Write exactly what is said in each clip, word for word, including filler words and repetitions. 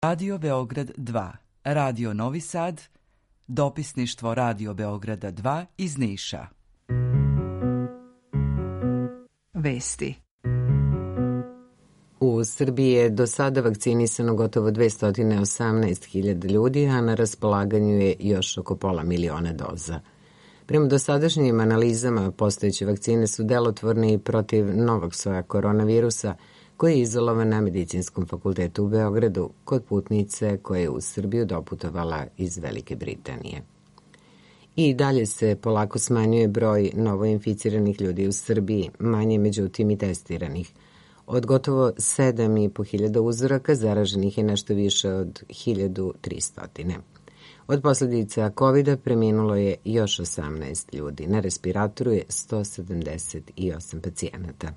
Radio Beograd dva, Radio Novi Sad, dopisništvo Radio Beograda dva iz Niša. Vesti. U Srbiji je do sada vakcinisano gotovo dvesta osamnaest hiljada ljudi, a na raspolaganju je još oko pola miliona doza. Prema dosadašnjim analizama, postojeće vakcine su delotvorne i protiv novog soja koronavirusa, koji je izolovan na Medicinskom fakultetu u Beogradu kod putnice koja je u Srbiju doputovala iz Velike Britanije. I dalje se polako smanjuje broj novoinficiranih ljudi u Srbiji, manje međutim i testiranih. Od gotovo sedam i po hiljada uzoraka zaraženih je nešto više od hiljadu tristo. Od posljedica kovida preminulo je još osamnaest ljudi. Na respiratoru je sto sedamdeset osam pacijenata.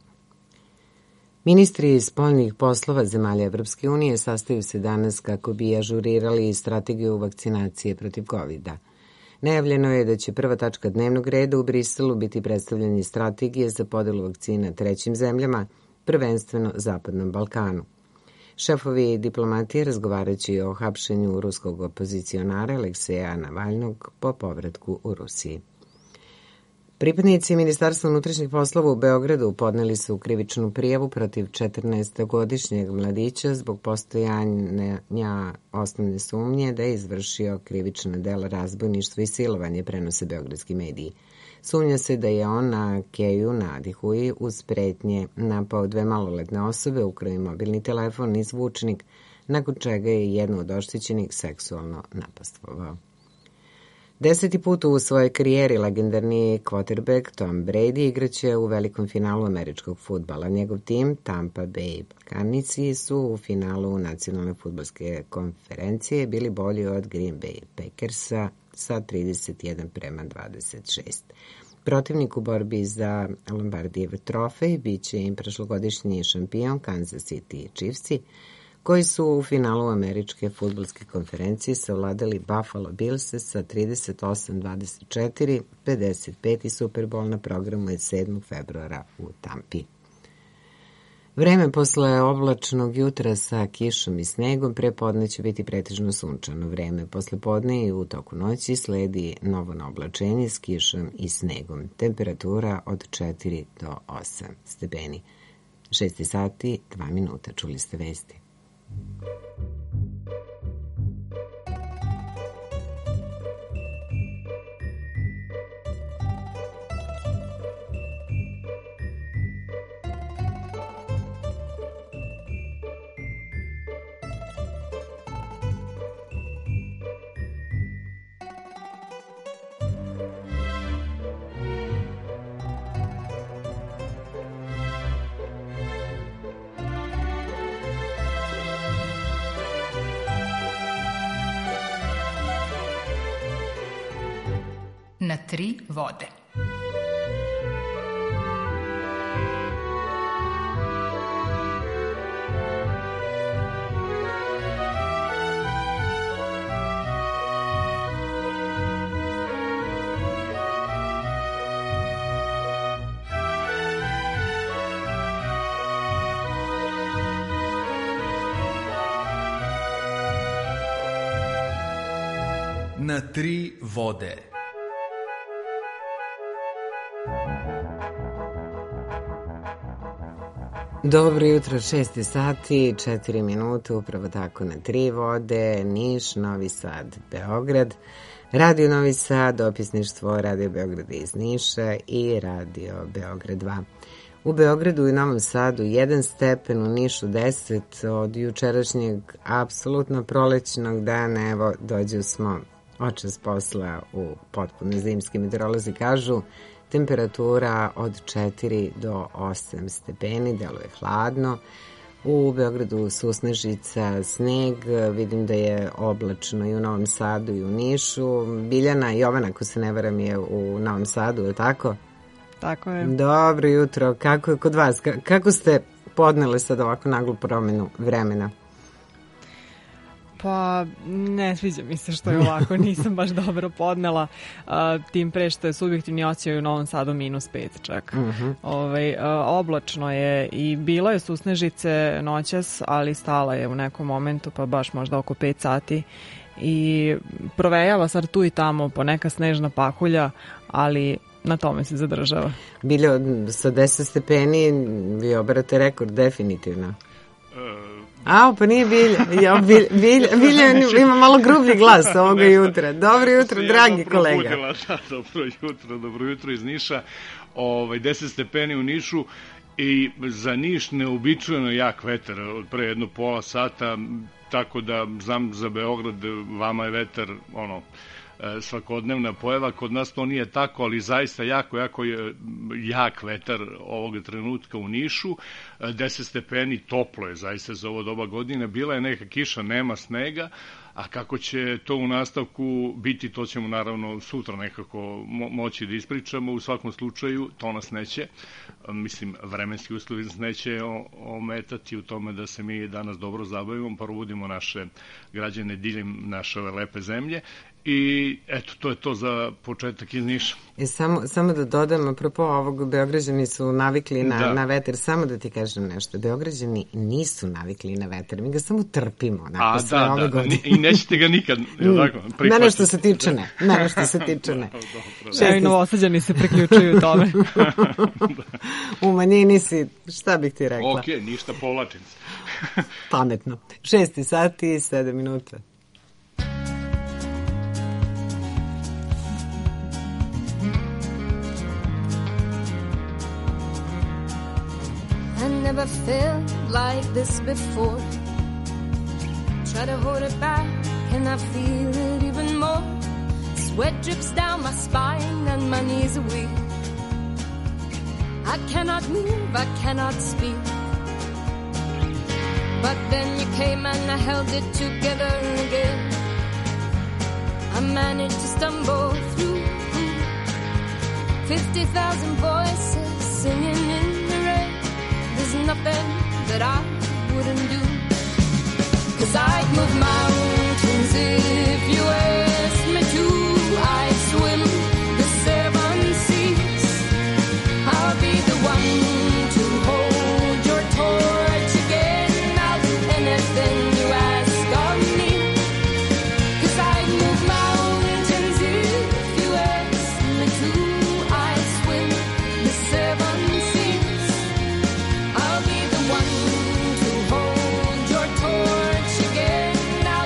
Ministri spoljnih poslova zemalja Evropske unije sastaju se danas kako bi ažurirali strategiju vakcinacije protiv kovida. Najavljeno je da će prva tačka dnevnog reda u Briselu biti predstavljanje strategije za podelu vakcina trećim zemljama, prvenstveno Zapadnom Balkanu. Šefovi diplomatije razgovarajući o hapšenju ruskog opozicionara Alekseja Navalnog po povratku u Rusiji. Pripadnici Ministarstva unutrašnjih poslova u Beogradu podneli su krivičnu prijavu protiv četrnaestogodišnjeg mladića zbog postojanja osnovne sumnje da je izvršio krivična dela razbojništva i silovanje, prenose beogradski mediji. Sumnja se da je on na Keju na Adihuji uz pretnje napao dve maloletne osobe, ukrao mobilni telefon i zvučnik, nakon čega je jednu od oštećenih seksualno napastvovao. Deseti put u svojoj karijeri legendarni quarterback Tom Brady igraće u velikom finalu američkog fudbala. Njegov tim, Tampa Bay Buccaneers, su u finalu nacionalne fudbalske konferencije bili bolji od Green Bay Packersa sa trideset jedan prema dvadeset šest. Protivnik u borbi za Lombardijev trofej biće im prošlogodišnji šampion Kansas City Chiefsi, koji su u finalu američke fudbalske konferencije savladali Buffalo Bills sa trideset osam dvadeset četiri, pedeset peti Super Bowl na programu je sedmog februara u Tampi. Vreme posle oblačnog jutra sa kišom i snegom pre podne će biti pretežno sunčano. Vreme posle podne i u toku noći sledi novo naoblačenje s kišom i snegom. Temperatura od četiri do osam stepeni. šest sati, dva minuta. Čuli ste vesti. Na tri vode. Na tri vode. Dobro jutro, šest sati, četiri minute, upravo tako na tri vode, Niš, Novi Sad, Beograd, Radio Novi Sad, dopisništvo Radio Beograda iz Niša i Radio Beograd dva. U Beogradu i Novom Sadu jedan stepen, u Nišu deset, od jučerašnjeg apsolutno prolećnog dana, evo dođu smo očas posla u potpuno zimski, meteorolozi kažu, temperatura od četiri do osam stepeni, deluje hladno. U Beogradu susnežica, sneg, vidim da je oblačno i u Novom Sadu i u Nišu. Biljana Jovana, ako se ne varam, je u Novom Sadu, je li tako? Tako je. Dobro jutro, kako je kod vas? Kako ste podneli sad ovako naglu promenu vremena? Pa ne sviđa mi se što je ovako, nisam baš dobro podnela, uh, tim pre što je subjektivni osjećaj u Novom Sadu minus pet čak. Uh-huh. Ovaj, uh, oblačno je i bilo je susnežice noćas, ali stala je u nekom momentu, pa baš možda oko pet sati i provejava sad tu i tamo po neka snežna pakulja, ali na tome se zadržava. Biljo, sa deset stepeni vi oberate rekord definitivno. A, pa nije Bilja. Ja, Bilja, Bilja, Bilja ima malo grublji glas ovoga jutra. Dobro jutro, dragi kolega. Da, dobro jutro, dobro jutro iz Niša. Ovaj, deset stepeni u Nišu i za Niš neobičajno jak vetar od pre jedno pola sata, tako da znam za Beograd, vama je vetar ono, svakodnevna pojava, kod nas to nije tako, ali zaista jako, jako je jak vetar ovoga trenutka u Nišu, deset stepeni, toplo je zaista za ovo doba godine, bila je neka kiša, nema snega, a kako će to u nastavku biti, to ćemo naravno sutra nekako mo- moći da ispričamo, u svakom slučaju to nas neće, mislim, vremenski uslovi nas neće ometati u tome da se mi danas dobro zabavimo, probudimo naše građane diljem naše ove lepe zemlje. I eto, to je to za početak iz Niša. E, samo, samo da dodam, apropo ovog, Beograđani su navikli na, da. na vetar, samo da ti kažem nešto, Beograđani nisu navikli na vetar, mi ga samo trpimo. A, da, ove da, godine. I nećete ga nikad, je tako, prihvatiti. Mene što se tiče ne, mene što se tiče ne. Evo i Novosađani se priključuju tome. U manjini si, šta bih ti rekla? Ok, ništa, povlačim se. Pametno. Šesti sati i sedam minuta. Never felt like this before. Try to hold it back and I feel it even more. Sweat drips down my spine and my knees are weak. I cannot move, I cannot speak. But then you came and I held it together again. I managed to stumble through fifty thousand voices singing in the rain. There's nothing that I wouldn't do. 'Cause I'd move mountains if you asked me to. I'd swim the seven seas. I'll be the one to hold your torch again. I'll do anything you ask of me. 'Cause I'd move mountains if you asked me to. I'd swim the seven seas. I'll be the one to hold your torch again. I'll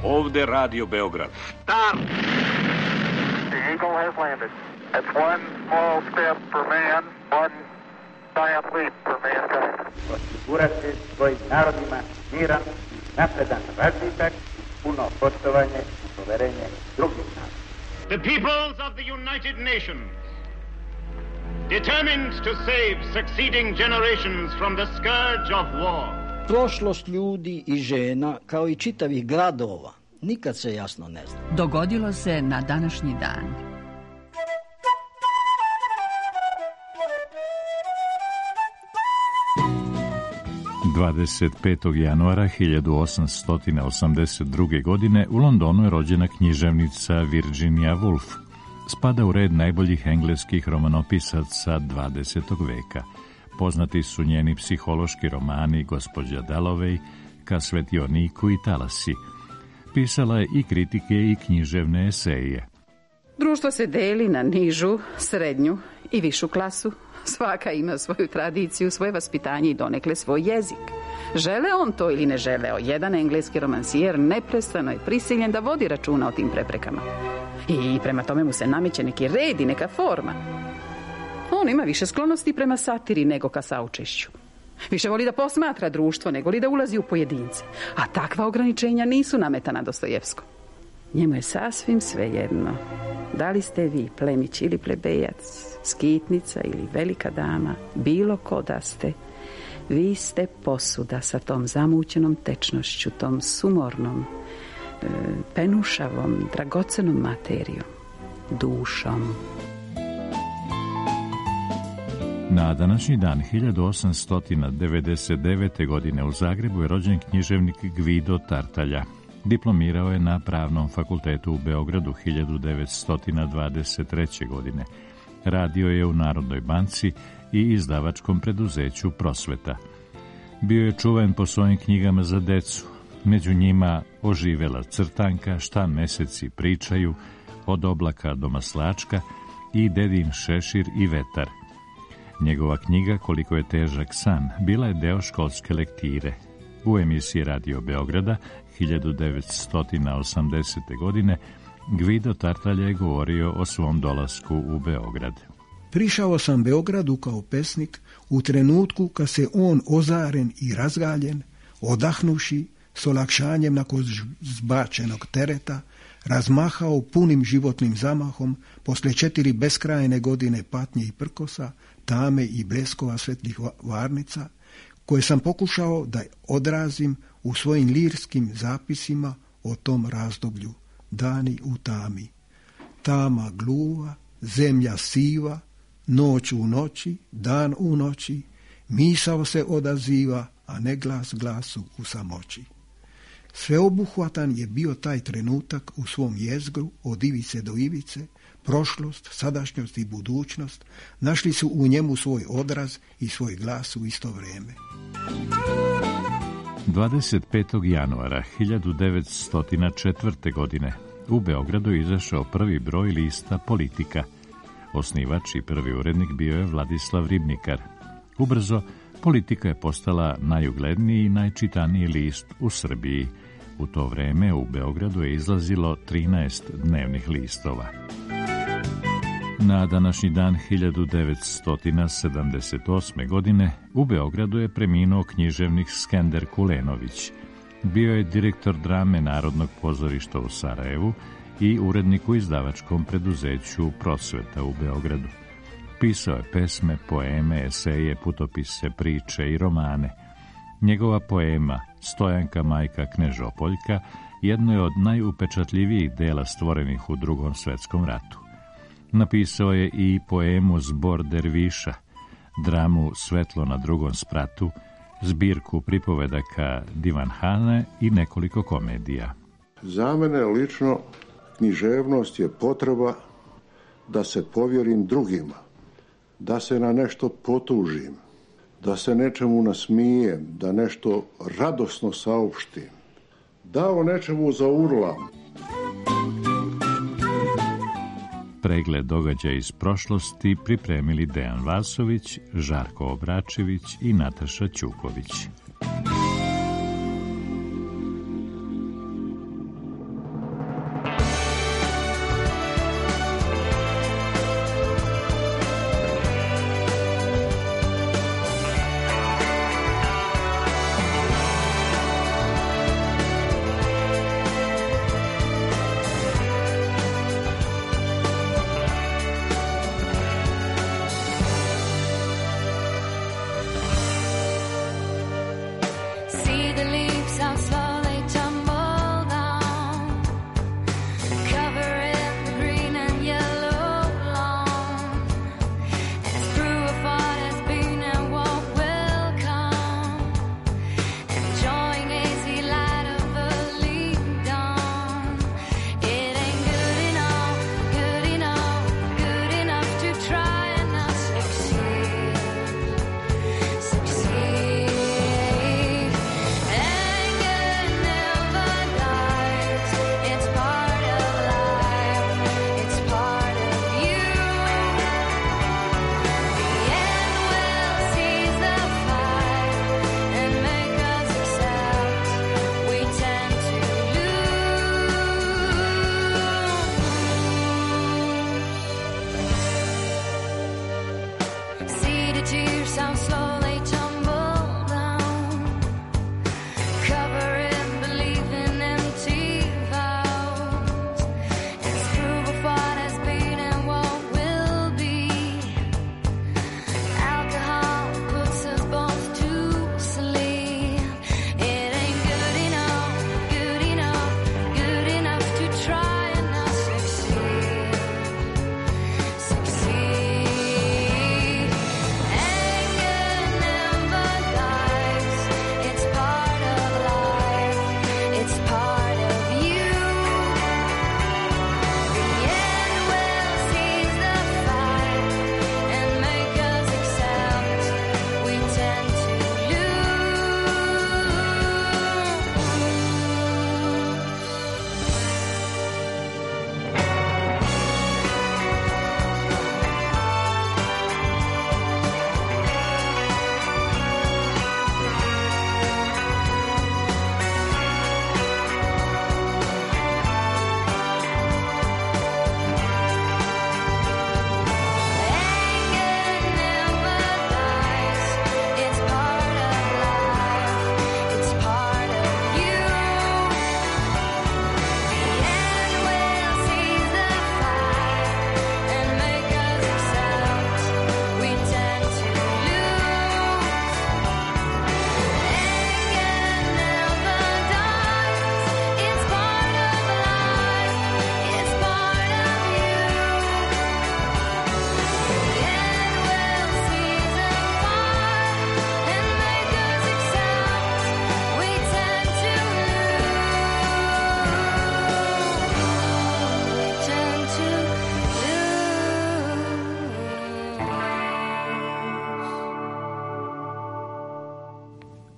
Ovde Radio Beograd. Start! The Eagle has landed. It's one small step for man, one giant leap for mankind. Osigurati svojim narodima miran, napredan razvitak, puno poštovanje i poverenje drugih naroda. The peoples of the United Nations, determined to save succeeding generations from the scourge of war. Prošlost ljudi i žena, kao i čitavih gradova, nikad se jasno ne zna. Dogodilo se na današnji dan. dvadeset petog januara hiljadu osamsto osamdeset druge. godine u Londonu je rođena književnica Virginia Woolf. Spada u red najboljih engleskih romanopisaca dvadesetog veka. Poznati su njeni psihološki romani Gospođa Dalloway, Ka svetioniku i Talasi. Pisala je i kritike i književne eseje. Društvo se deli na nižu, srednju i višu klasu. Svaka ima svoju tradiciju, svoje vaspitanje i donekle svoj jezik. Žele on to ili ne želeo, jedan engleski romansijer neprestano je prisiljen da vodi računa o tim preprekama. I prema tome mu se nameće neki red i neka forma. On ima više sklonosti prema satiri nego ka saučešću. Više voli da posmatra društvo nego li da ulazi u pojedince. A takva ograničenja nisu nametana Dostojevskom. Njemu je sasvim svejedno. Da li ste vi plemić ili plebejac, skitnica ili velika dama, bilo ko da ste, vi ste posuda sa tom zamućenom tečnošću, tom sumornom, e, penušavom, dragocenom materijom, dušom. Na današnji dan hiljadu osamsto devedeset devete. godine u Zagrebu je rođen književnik Gvido Tartaglia. Diplomirao je na Pravnom fakultetu u Beogradu hiljadu devetsto dvadeset treće. godine. Radio je u Narodnoj banci i izdavačkom preduzeću Prosveta. Bio je čuven po svojim knjigama za decu, među njima Oživela crtanka, Šta meseci pričaju, Od oblaka do maslačka i Dedin šešir i vetar. Njegova knjiga Koliko je težak san bila je deo školske lektire. U emisiji Radio Beograda hiljadu devetsto osamdesete. godine Gvido Tartaglia je govorio o svom dolasku u Beograd. Prišao sam Beogradu kao pesnik u trenutku kad se on ozaren i razgaljen, odahnuši s olakšanjem nakon zbačenog tereta, razmahao punim životnim zamahom posle četiri beskrajne godine patnje i prkosa, tame i bleskova svetlih varnica, koje sam pokušao da odrazim u svojim lirskim zapisima o tom razdoblju. Dani u tami, tama gluva, zemlja siva, noć u noći, dan u noći, misao se odaziva, a ne glas glasu u samoći. Sveobuhvatan je bio taj trenutak u svom jezgru od ivice do ivice, prošlost, sadašnjost i budućnost našli su u njemu svoj odraz i svoj glas u isto vrijeme. dvadeset petog januara hiljadu devetsto četvrte. godine u Beogradu je izašao prvi broj lista Politika. Osnivač i prvi urednik bio je Vladislav Ribnikar. Ubrzo, Politika je postala najugledniji i najčitaniji list u Srbiji. U to vreme u Beogradu je izlazilo trinaest dnevnih listova. Na današnji dan hiljadu devetsto sedamdeset osme. godine u Beogradu je preminuo književnik Skender Kulenović. Bio je direktor drame Narodnog pozorišta u Sarajevu i urednik u izdavačkom preduzeću Prosveta u Beogradu. Pisao je pesme, poeme, eseje, putopise, priče i romane. Njegova poema Stojanka majka Knežopoljka jedno je od najupečatljivijih dela stvorenih u Drugom svetskom ratu. Napisao je i poemu Zbor derviša, dramu Svetlo na drugom spratu, zbirku pripovedaka Divanhane i nekoliko komedija. Za mene lično književnost je potreba da se povjerim drugima, da se na nešto potužim, da se nečemu nasmijem, da nešto radosno saopštim, da o nečemu zaurlam. Pregled događaja iz prošlosti pripremili Dejan Vasović, Žarko Obračević i Nataša Ćuković.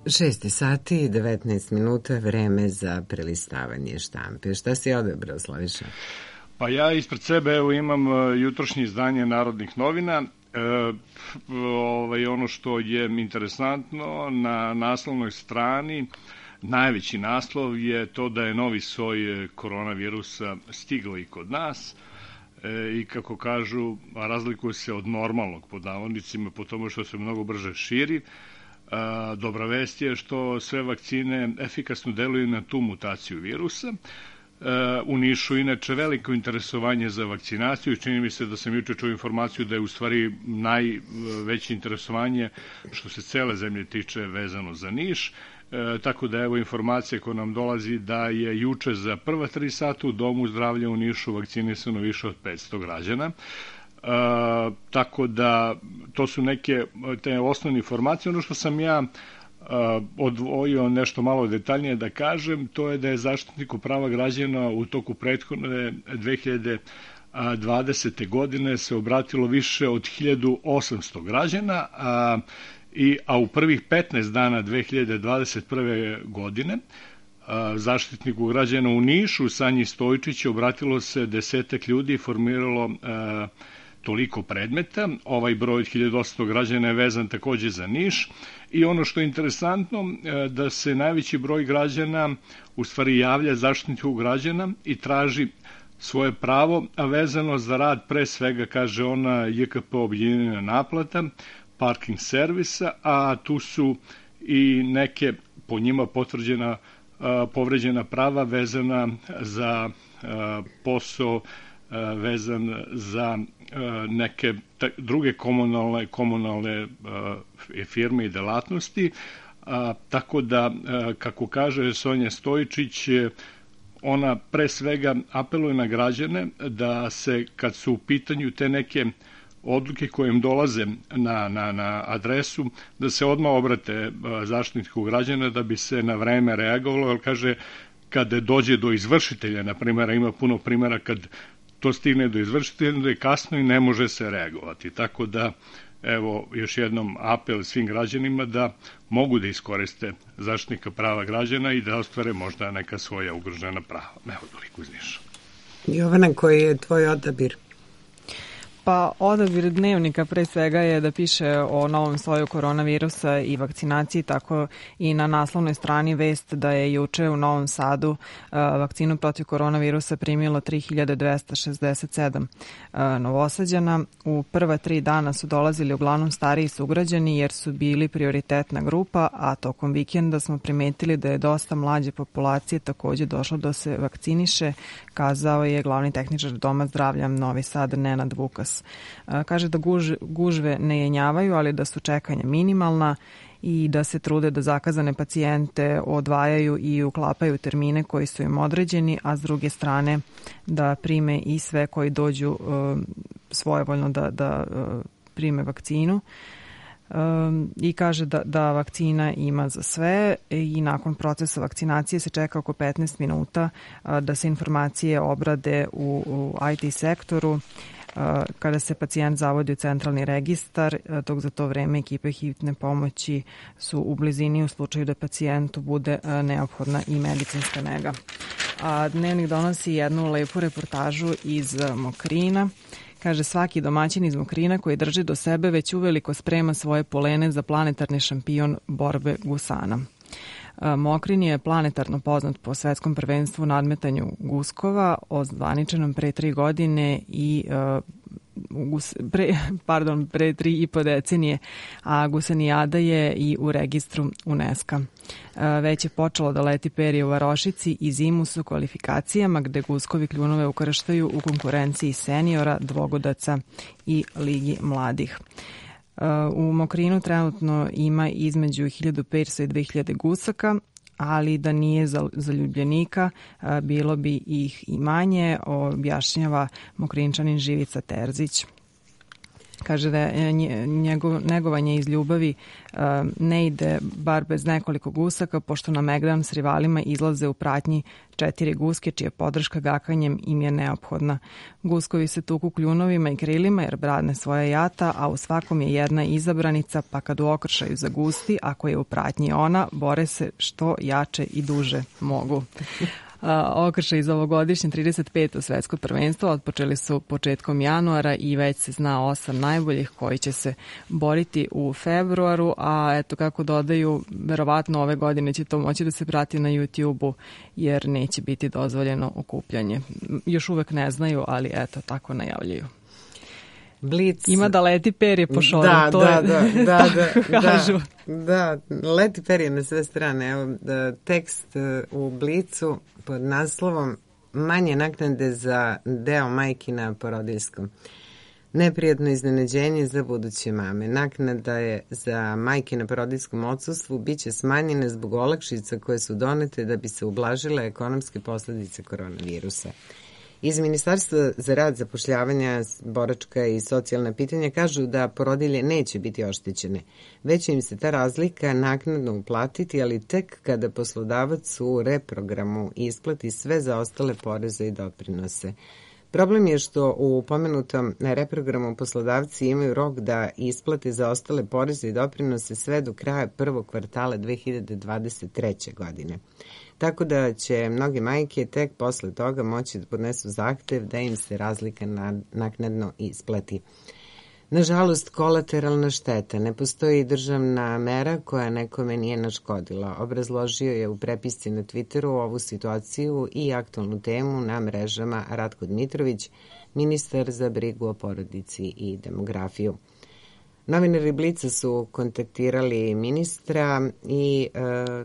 Šesti sati i devetnaest minuta, vreme za prelistavanje štampe. Šta si odabrao, Slaviša? Pa ja ispred sebe evo imam jutrošnje izdanje Narodnih novina. E, ovaj, ono što je interesantno, na naslovnoj strani najveći naslov je to da je novi soj koronavirusa stigao i kod nas e, i kako kažu, razlikuje se od normalnog pod navodnicima po tome što se mnogo brže širi. A, dobra vest je što sve vakcine efikasno deluju na tu mutaciju virusa. A, u Nišu inače veliko interesovanje za vakcinaciju. Čini mi se da sam juče čuo informaciju da je u stvari najveće interesovanje što se cele zemlje tiče vezano za Niš. E, tako da evo informacija koja nam dolazi da je juče za prva tri sata u Domu zdravlja u Nišu vakcinisano više od petsto građana. Uh, tako da to su neke te osnovne informacije. Ono što sam ja uh, odvojio nešto malo detaljnije da kažem, to je da je Zaštitniku prava građana u toku prethodne dve hiljade dvadesete godine se obratilo više od hiljadu osamsto građana, a, i, a u prvih petnaest dana dve hiljade dvadeset prve godine a, Zaštitniku građana u Nišu Sanji Stojčić obratilo se desetak ljudi i formiralo a, toliko predmeta. Ovaj broj od hiljadu osamsto građana je vezan takođe za Niš i ono što je interesantno da se najveći broj građana u stvari javlja Zaštitniku građana i traži svoje pravo, a vezano za rad pre svega, kaže ona, J K P objedinjena naplata, parking servisa, a tu su i neke po njima potvrđena povređena prava vezana za posao, vezan za neke druge komunalne, komunalne firme i delatnosti. Tako da, kako kaže Sonja Stojičić, ona pre svega apeluje na građane da se, kad su u pitanju te neke odluke koje im dolaze na, na, na adresu, da se odmah obrate Zaštitniku građana da bi se na vreme reagovalo, jer kaže, kada dođe do izvršitelja, na primjer, ima puno primjera kad to stigne do izvršitelja, da je kasno i ne može se reagovati. Tako da, evo, još jednom apel svim građanima da mogu da iskoriste Zaštitnika prava građana i da ostvare možda neka svoja ugrožena prava. Evo, toliko iz Niša. Jovana, koji je tvoj odabir? Pa odabir dnevnika pre svega je da piše o novom soju koronavirusa i vakcinaciji, tako i na naslovnoj strani vest da je juče u Novom Sadu uh, vakcinu protiv koronavirusa primilo tri hiljade dvesta šezdeset sedam uh, Novosađana. U prva tri dana su dolazili uglavnom stariji sugrađani jer su bili prioritetna grupa, a tokom vikenda smo primetili da je dosta mlađe populacije takođe došlo da se vakciniše, kazao je glavni tehničar Doma zdravlja Novi Sad Nenad Vukas. Kaže da guž, gužve ne jenjavaju, ali da su čekanja minimalna i da se trude da zakazane pacijente odvajaju i uklapaju termine koji su im određeni, a s druge strane da prime i sve koji dođu uh, svojevoljno da, da uh, prime vakcinu. Um, i kaže da, da vakcina ima za sve i nakon procesa vakcinacije se čeka oko petnaest minuta uh, da se informacije obrade u, u I T sektoru. Kada se pacijent zavodi u centralni registar, dok za to vreme ekipe hitne pomoći su u blizini u slučaju da pacijentu bude neophodna i medicinska nega. A dnevnik donosi jednu lepu reportažu iz Mokrina. Kaže, svaki domaćin iz Mokrina koji drži do sebe već uveliko sprema svoje polene za planetarni šampion borbe gusana. Mokrin je planetarno poznat po svetskom prvenstvu nadmetanju guskova, ozvaničenom pre tri godine i uh, pre, pardon, pre tri i po decenije, a gusanijada je i u registru UNESCO. Uh, već je počelo da leti perje u Varošici i zimu su kvalifikacijama gde guskovi kljunove ukrštaju u konkurenciji seniora, dvogodaca i Ligi mladih. U Mokrinu trenutno ima između hiljadu petsto i dve hiljade gusaka, ali da nije za zaljubljenika bilo bi ih i manje, objašnjava Mokrinčanin Živica Terzić. Kaže da je njegov, negovanje iz ljubavi uh, ne ide bar bez nekoliko gusaka, pošto na Megdan s rivalima izlaze u pratnji četiri guske, čija podrška gakanjem im je neophodna. Guskovi se tuku kljunovima i krilima jer brane svoja jata, a u svakom je jedna izabranica, pa kad u okršaju zagusti, ako je u pratnji ona, bore se što jače i duže mogu. Okršaj iz ovogodišnje trideset peto svetsko prvenstvo otpočeli su početkom januara i već se zna osam najboljih koji će se boriti u februaru, a eto kako dodaju, verovatno ove godine će to moći da se prati na YouTube-u jer neće biti dozvoljeno okupljanje. Još uvek ne znaju, ali eto tako najavljaju. Blic. Ima da leti perje po šoru. Da, to da, je, da, da, da, kažu. Da, da, leti perje na sve strane. Evo, da, tekst u Blicu pod naslovom Manje naknade za deo majki na porodiljskom. Neprijatno iznenađenje za buduće mame. Naknada je za majke na porodiljskom odsustvu biće smanjene zbog olakšica koje su donete da bi se ublažile ekonomske posledice koronavirusa. Iz Ministarstva za rad, zapošljavanja, boračka i socijalna pitanja kažu da porodilje neće biti oštećene, već će im se ta razlika naknadno uplatiti, ali tek kada poslodavac u reprogramu isplati sve zaostale poreze i doprinose. Problem je što u pomenutom reprogramu poslodavci imaju rok da isplate zaostale poreze i doprinose sve do kraja prvog kvartala dve hiljade dvadeset treće. godine. Tako da će mnoge majke tek posle toga moći da podnesu zahtev da im se razlika naknadno isplati. Nažalost, kolateralna šteta. Ne postoji državna mera koja nekome nije naškodila. Obrazložio je u prepisci na Twitteru ovu situaciju i aktualnu temu na mrežama Ratko Dmitrović, ministar za brigu o porodici i demografiju. Novinari Blica su kontaktirali ministra i e,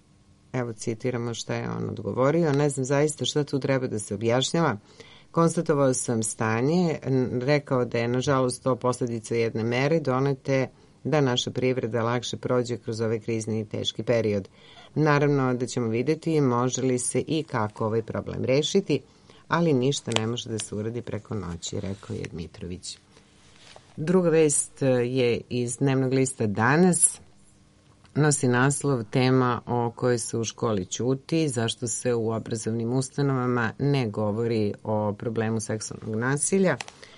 evo citiramo šta je on odgovorio. Ne znam zaista šta tu treba da se objašnjava. Konstatovao sam stanje, rekao da je nažalost to posljedica jedne mere donete da naša privreda lakše prođe kroz ovaj krizni i teški period. Naravno da ćemo vidjeti može li se i kako ovaj problem rešiti, ali ništa ne može da se uradi preko noći, rekao je Dmitrović. Druga vest je iz dnevnog lista Danas. Nosi naslov tema o kojoj se u školi ćuti, zašto se u obrazovnim ustanovama ne govori o problemu seksualnog nasilja.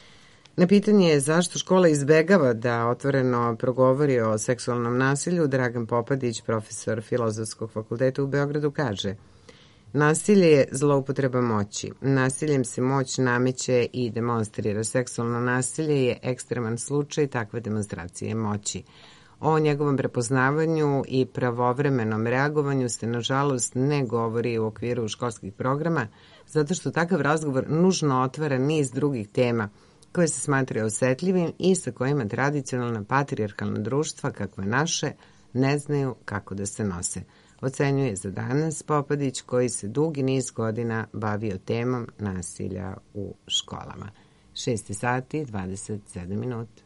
Na pitanje zašto škola izbegava da otvoreno progovori o seksualnom nasilju, Dragan Popadić, profesor Filozofskog fakulteta u Beogradu, kaže: nasilje je zloupotreba moći. Nasiljem se moć nameće i demonstrira. Seksualno nasilje je ekstreman slučaj takve demonstracije moći. O njegovom prepoznavanju i pravovremenom reagovanju se, nažalost, ne govori u okviru školskih programa, zato što takav razgovor nužno otvara niz drugih tema koje se smatraju osetljivim i sa kojima tradicionalna patrijarhalna društva, kakve naše, ne znaju kako da se nose. Ocenjuje za Danas Popadić, koji se dugi niz godina bavio temom nasilja u školama. šest sati, dvadeset sedam minuta.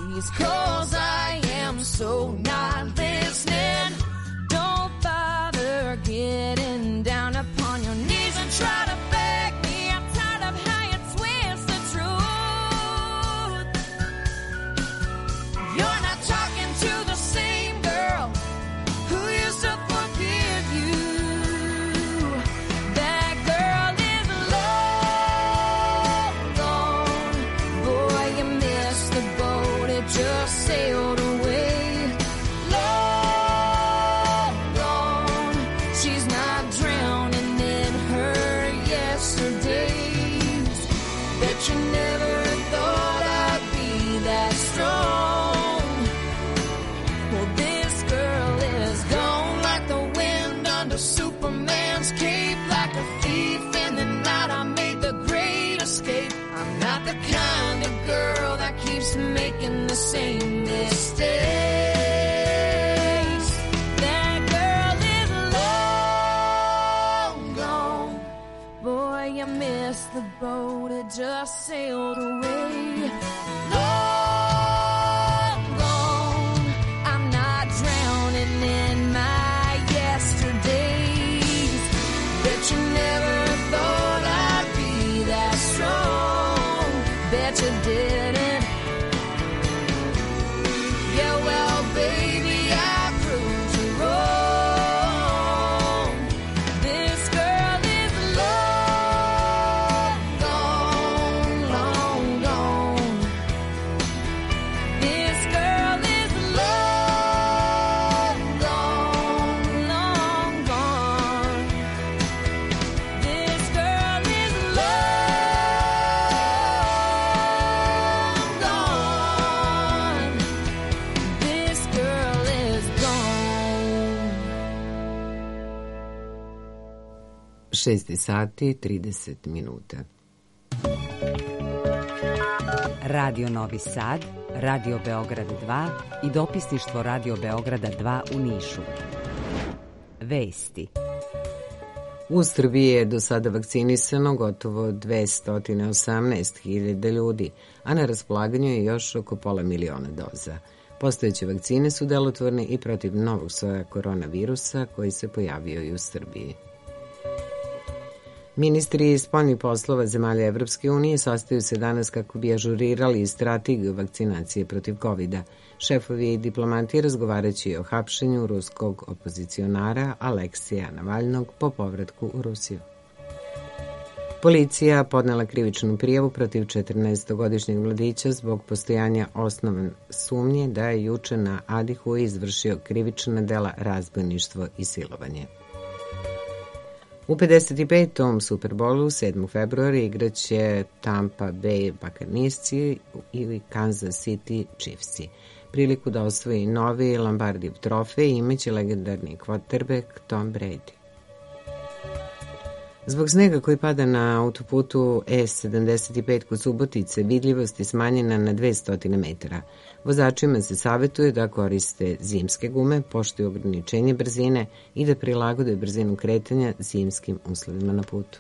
So not listening, don't bother the boat had just sailed away. Long gone, I'm not drowning in my yesterdays. Bet you never thought I'd be that strong. Bet you didn't. Yeah, well, baby, I proved you wrong. This girl is long gone, long gone. This girl is long gone, long gone. This girl is long gone. This girl is gone. šest sati trideset minuta. Radio Novi Sad, Radio Beograd dva i dopisništvo Radio Beograda dva u Nišu. Vesti. U Srbiji je do sada vakcinisano gotovo dvesta osamnaest hiljada ljudi, a na raspolaganju je još oko pola miliona doza. Postojeće vakcine su delotvorne i protiv novog soja koronavirusa koji se pojavio i u Srbiji. Ministri spoljnih poslova zemalja Evropske unije sastaju se danas kako bi ažurirali strategiju vakcinacije protiv kovida. Šefovi i diplomati razgovaraće o hapšenju ruskog opozicionara Aleksija Navalnog po povratku u Rusiju. Policija podnela krivičnu prijavu protiv četrnaestogodišnjeg mladića zbog postojanja osnovan sumnje da je juče na Adihu izvršio krivična dela razbojništvo i silovanje. U pedeset petom Super Bowlu sedmog februara igraće Tampa Bay Buccaneersi ili Kansas City Chiefsi. Priliku da osvoji novi Lombardijev trofej imaće legendarni quarterback Tom Brady. Zbog snega koji pada na autoputu E sedamdeset pet kod Subotice, vidljivost je smanjena na dvesta metara. Vozačima se savjetuje da koriste zimske gume, poštuju ograničenje brzine i da prilagode brzinu kretanja zimskim uslovima na putu.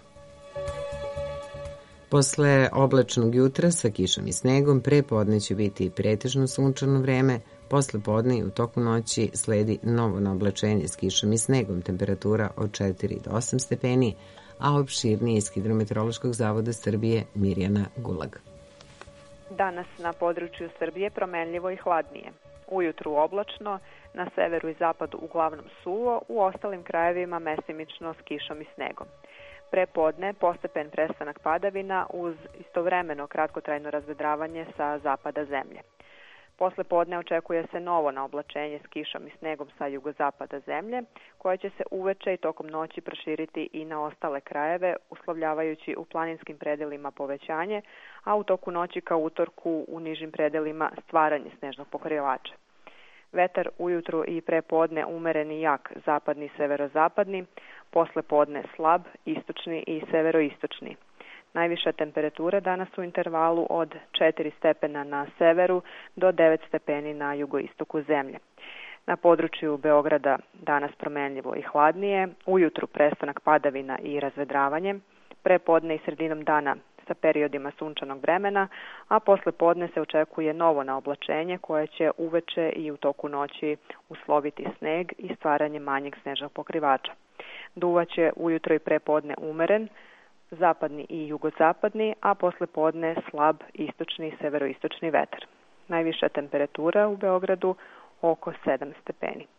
Posle oblačnog jutra sa kišom i snegom, pre podne će biti pretežno sunčano vreme, posle podne i u toku noći sledi novo naoblačenje s kišom i snegom, temperatura od četiri do osam stepeni, a opširniji iz Hidrometeorološkog zavoda Srbije Mirjana Gulag. Danas na području Srbije promenljivo i hladnije. Ujutru oblačno, na severu i zapadu uglavnom suvo, u ostalim krajevima mesimično s kišom i snegom. Prepodne postepen prestanak padavina uz istovremeno kratkotrajno razvedravanje sa zapada zemlje. Posle podne očekuje se novo naoblačenje s kišom i snegom sa jugozapada zemlje, koje će se uveče i tokom noći proširiti i na ostale krajeve, uslovljavajući u planinskim predelima povećanje, a u toku noći kao utorku u nižim predelima stvaranje snežnog pokrivača. Vetar ujutru i prepodne umeren i jak zapadni i severozapadni, posle podne slab, istočni i severoistočni. Najviša temperatura danas u intervalu od četiri stepena na severu do devet stepeni na jugoistoku zemlje. Na području Beograda danas promenljivo i hladnije, ujutru prestanak padavina i razvedravanje, prepodne i sredinom dana sa periodima sunčanog vremena, a posle podne se očekuje novo naoblačenje koje će uveče i u toku noći usloviti sneg i stvaranje manjeg snežnog pokrivača. Duvaće ujutro i prepodne umeren, zapadni i jugozapadni, a posle podne slab istočni i severoistočni vetar. Najviša temperatura u Beogradu oko sedam stepeni.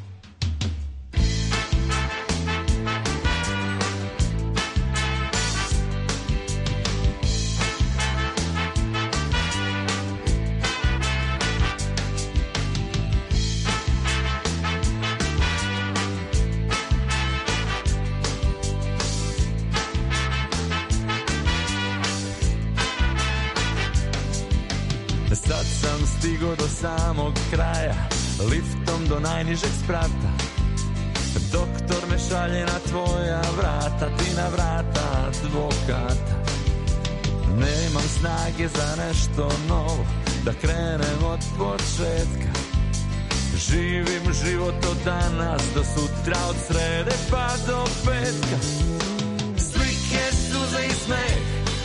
Sad sam stigo do samog kraja, liftom do najnižeg sprata. Doktor me šalje na tvoja vrata, ti na vrata advokata. Nemam snage za nešto novo, da krenem od početka. Živim život od danas do sutra, od srede pa do petka. Slike, suze i smeh,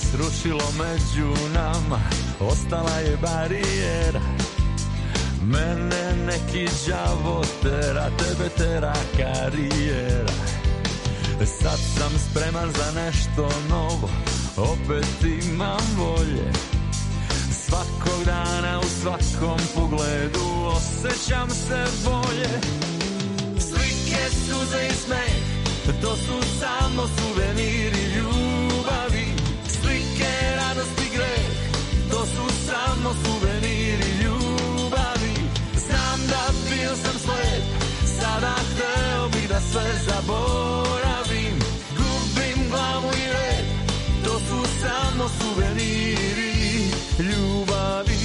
srušilo među nama, ostala je barijera. Mene neki đavo tera, tebe tera karijera. Sad sam spreman za nešto novo, opet imam volje. Svakog dana u svakom pogledu osjećam se bolje. Slike, suze i smeh, to su samo suveniri ljubavi. Slike, radost i greh, to su samo suveniri ljubavi. Znam da bio sam slep, sada hteo bih da sve zaboravim. Gubim glavu i red, to su samo suveniri ljubavi.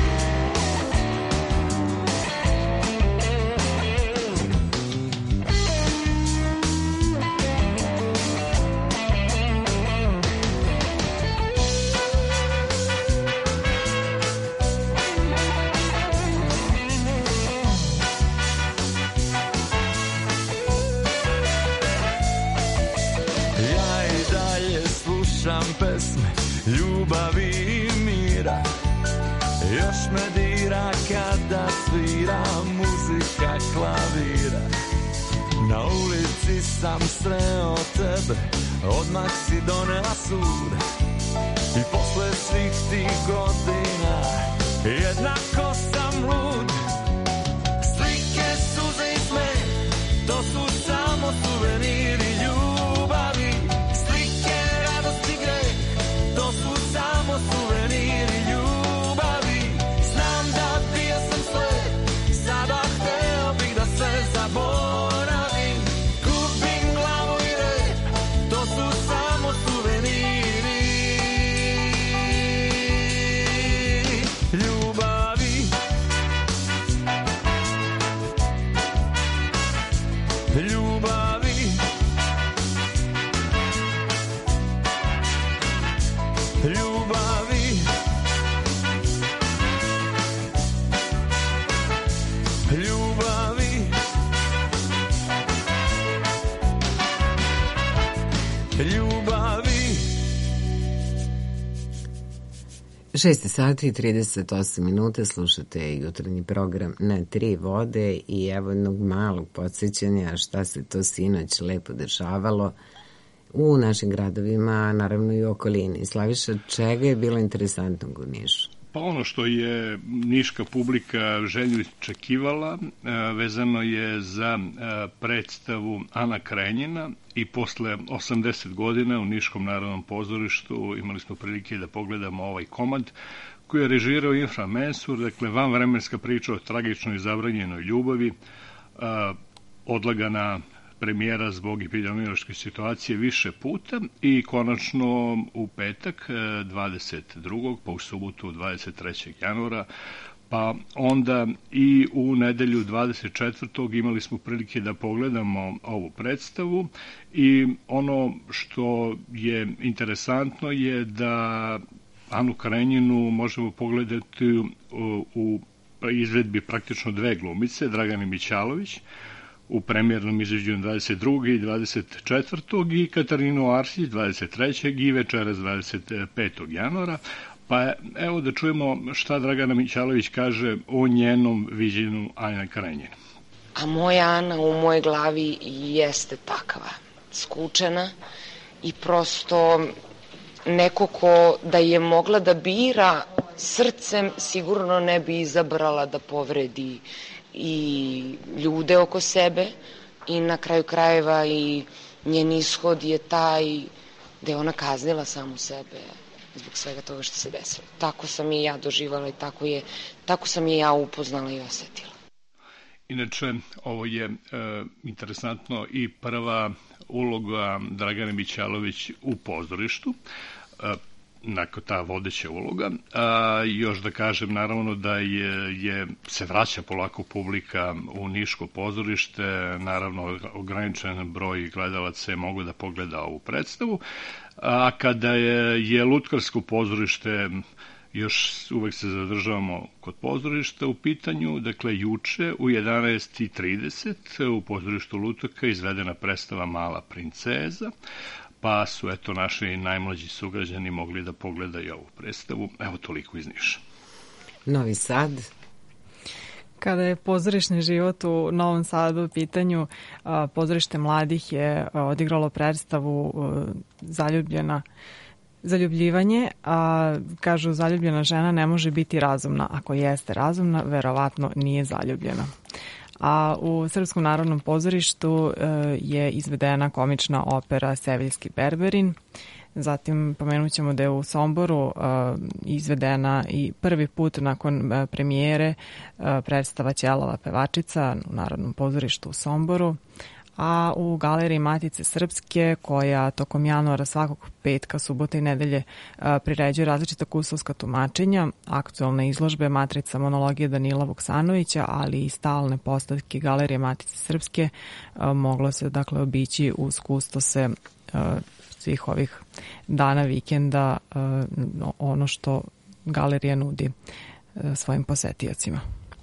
Ja i dalje slušam pesme ljubavi i mira. Još me dira kada svira muzika klavira. Na ulici sam sreo tebe, odmah si donela sud. I posle svih tih godina jednako sam lud. Slike, suze i smeh, to su samo suveniri ljubavi. Slike, radost i greh, to su samo suveniri ljubavi. Znam da bio sam slep, sada hteo bih da sve zaboravim. Gubim glavu i red, to su samo suveniri ljubavi. Ljubavi. Ljubavi. Ljubavi. Ljubavi. šest sati i trideset osam minuta, slušate jutarnji program Na tri vode i evo jednog malog podsjećanja šta se to sinoć lepo dešavalo u našim gradovima, a naravno i u okolini. Slaviša, čega je bilo interesantnog u Nišu? Pa ono što je niška publika želju iščekivala vezano je za predstavu Ana Karenjina i posle osamdeset godina u Niškom narodnom pozorištu imali smo prilike da pogledamo ovaj komad koji je režirao Infra Mensur, dakle vanvremenska priča o tragičnoj zabranjenoj ljubavi, odlagana premijera zbog epidemiološke situacije više puta i konačno u petak dvadeset drugog pa u subotu dvadeset trećeg januara, pa onda i u nedelju dvadeset četvrtog imali smo prilike da pogledamo ovu predstavu i ono što je interesantno je da Anu Karenjinu možemo pogledati u, u izvedbi praktično dve glumice, Dragane Mićalović u premijernom izvođenju dvadeset drugog i dvadeset četvrtog i Katarinu Arsić dvadeset trećeg i večeras dvadeset petog januara. Pa evo da čujemo šta Dragana Mićalović kaže o njenom viđenju Ane Karenjine. A moja Ana u mojoj glavi jeste takva, skučena i prosto neko ko da je mogla da bira srcem sigurno ne bi izabrala da povredi i ljude oko sebe i na kraju krajeva i njen ishod je taj da je ona kaznila samu sebe zbog svega toga što se desilo. Tako sam i ja doživala i tako, je, tako sam je ja upoznala i osetila. Inače, ovo je e, interesantno i prva uloga Dragane Mićalović u pozorištu, e, nakon ta vodeća uloga. A, još da kažem naravno da je, je se vraća polako publika u Niško pozorište, naravno ograničen broj gledalaca je mogu da pogleda ovu predstavu, a kada je, je Lutkarsko pozorište, još uvek se zadržavamo kod pozorišta u pitanju, dakle juče u jedanaest i trideset u pozorištu Lutrka izvedena predstava Mala princeza, pa su eto naši najmlađi sugrađani mogli da pogledaju ovu predstavu. Evo toliko iz Niša. Novi Sad. Kada je pozorišni život u Novom Sadu u pitanju, pozorište mladih je odigralo predstavu Zaljubljena zaljubljivanje, a kažu zaljubljena žena ne može biti razumna. Ako jeste razumna, verovatno nije zaljubljena. A u Srpskom narodnom pozorištu je izvedena komična opera Seviljski berberin. Zatim pomenut ćemo da je u Somboru uh, izvedena i prvi put nakon uh, premijere uh, predstava Ćelava pevačica u Narodnom pozorištu u Somboru, a u Galeriji Matice Srpske, koja tokom januara svakog petka, subote i nedelje uh, priređuje različita kusovska tumačenja, aktualne izložbe Matrica monologije Danila Vuksanovića, ali i stalne postavke Galerije Matice Srpske, uh, moglo se dakle obići uz kustose uh, svih ovih dana, vikenda, ono što galerija nudi svojim posetiocima.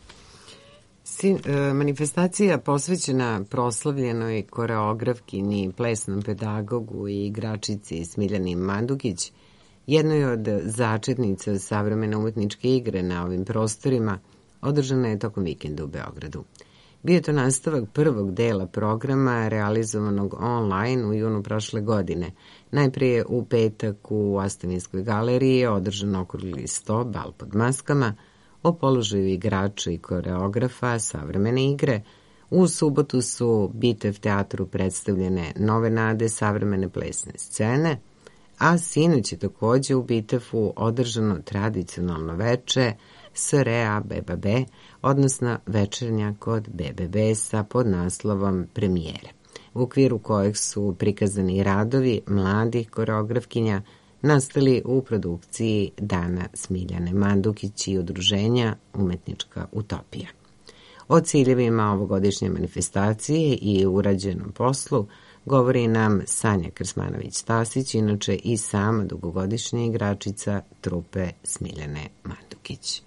Manifestacija posvećena proslavljenoj koreografkinji, plesnom pedagogu i igračici Smiljani Mandukić jednoj od začetnica savremene umetničke igre na ovim prostorima održana je tokom vikenda u Beogradu. Bio je to nastavak prvog dela programa realizovanog online u junu prošle godine. Najprije u petak u Ostavinskoj galeriji je održan okrugli sto, bal pod maskama, o položaju igrača i koreografa savremene igre. U subotu su Bitev teatru predstavljene nove nade savremene plesne scene, a sinoć je takođe u Bitefu održano tradicionalno veče S R E A B B B, odnosno večernja kod B B B-sa pod naslovom Premijere, u okviru kojeg su prikazani radovi mladih koreografkinja nastali u produkciji Dana Smiljane Mandukić i udruženja Umetnička utopija. O ciljevima ovogodišnje manifestacije i urađenom poslu govori nam Sanja Krsmanović-Stasić, inače i sama dugogodišnja igračica trupe Smiljane Mandukić.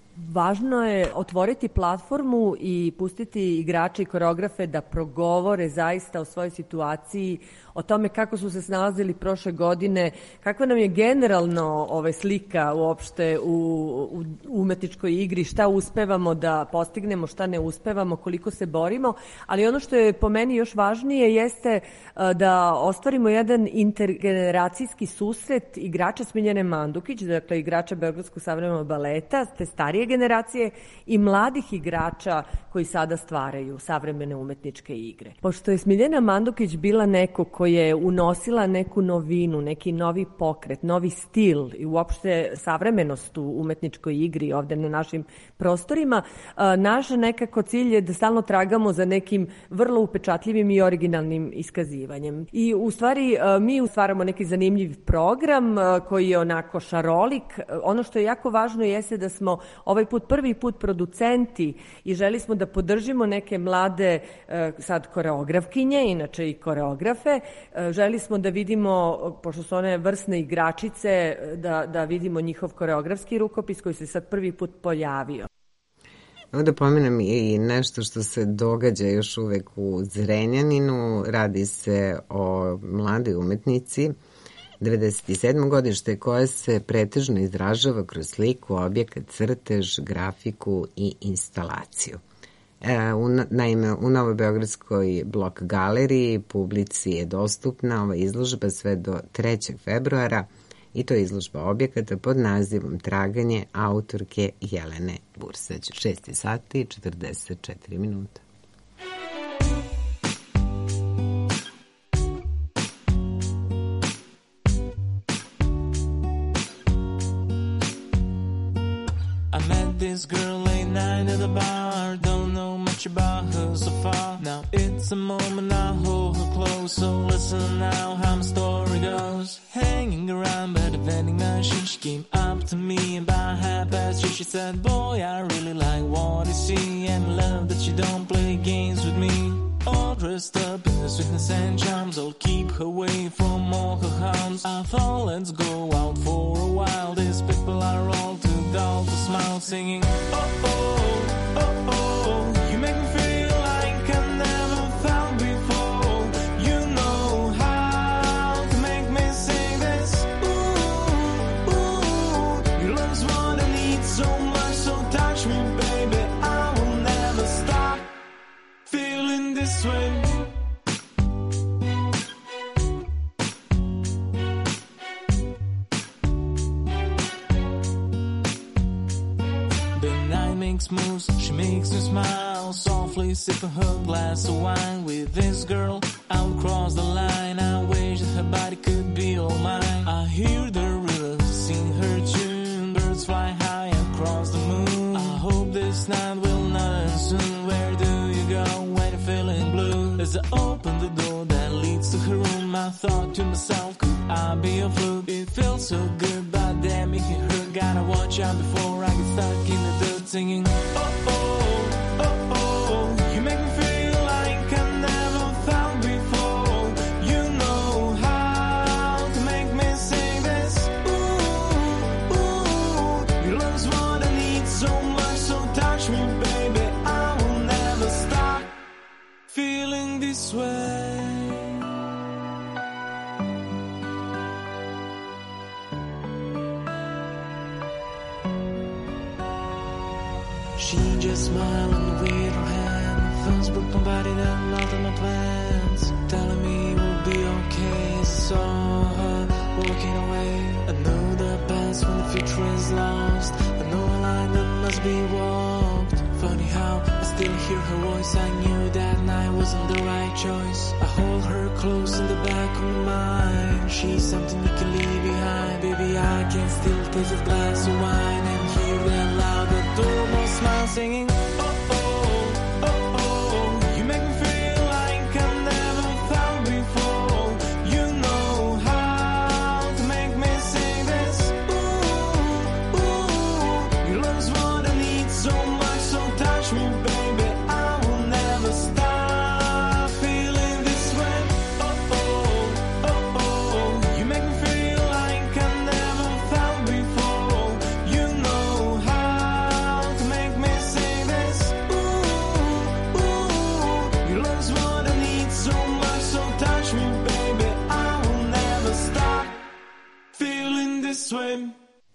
Važno je otvoriti platformu i pustiti igrače i koreografe da progovore zaista o svojoj situaciji, o tome kako su se snalazili prošle godine, kakva nam je generalno ove slika uopšte u, u umetničkoj igri, šta uspevamo da postignemo, šta ne uspevamo, koliko se borimo, ali ono što je po meni još važnije jeste da ostvarimo jedan intergeneracijski susret igrača Smiljane Mandukić, dakle igrača Beogradskog savremenog baleta, te starije generacije i mladih igrača koji sada stvaraju savremene umetničke igre. Pošto je Smiljana Mandukić bila neko ko je unosila neku novinu, neki novi pokret, novi stil i uopšte savremenost u umetničkoj igri ovde na našim prostorima, naš nekako cilj je da stalno tragamo za nekim vrlo upečatljivim i originalnim iskazivanjem. I u stvari mi stvaramo neki zanimljiv program koji je onako šarolik. Ono što je jako važno jeste da smo ovaj put prvi put producenti i želi smo da podržimo neke mlade sad koreografkinje, inače i koreografe. Želi smo da vidimo, pošto su one vrsne igračice, da, da vidimo njihov koreografski rukopis koji se sad prvi put pojavio. Evo da pomenem i nešto što se događa još uvek u Zrenjaninu. Radi se o mladoj umetnici devedeset sedme godište koja se pretežno izražava kroz sliku, objekat, crtež, grafiku i instalaciju. E, u, naime, u Novoj Beogradskoj blok galeriji publici je dostupna ova izložba sve do trećeg februara i to je izložba objekata pod nazivom Traganje autorke Jelene Bursać. šest sati i četrdeset četiri minuta. This girl late night at the bar, don't know much about her so far. Now it's a moment I hold her close, so listen now how my story goes. Hanging around by the vending machine, she came up to me about half past three. She said, boy, I really like what I see, and love that you don't play games with me. All dressed up in the sweetness and charms, I'll keep her away from all her harms. I thought let's go out for a while, these people are all too dull to smile, singing, oh, oh, oh, oh, you make me feel like I never felt before. You know how to makes moves, she makes me smile, softly sipping her glass of wine. With this girl, I'll cross the line. I wish that her body could be all mine. I hear the river sing her tune, birds fly high across the moon. I hope this night will not end soon. Where do you go when you're feeling blue? As I open the door that leads to her room, I thought to myself, could I be a fluke? It feels so good, but damn, it can hurt. Gotta watch out before I get stuck in the dirt singing. Oh oh, oh oh, you make me feel like I never felt before. You know how to make me sing this. Ooh, ooh, your love's what I need so much, so touch me, baby. I will never stop feeling this way. She just smiled and waved her hand. First broke my body, then loved on my plans. Telling me it would be okay. Saw her walking away. I know the past when the future is lost. I know a line that must be walked. Funny how I still hear her voice. I knew that night wasn't the right choice. I hold her close in the back of my mind. She's something you can leave behind. Baby, I can still taste a glass of wine and hear that loud adorable smile singing. Oh oh, oh oh, you make me feel like I never felt before. You know how to make me sing this. Ooh, ooh, your love's what I need so much, so touch me, baby. I will never stop feeling this way. Oh oh, oh oh, you make me feel like I never felt before. You know how to make me sing this. Ooh, ooh, your love's what I need so much, so touch me, baby. I will never stop feeling this way.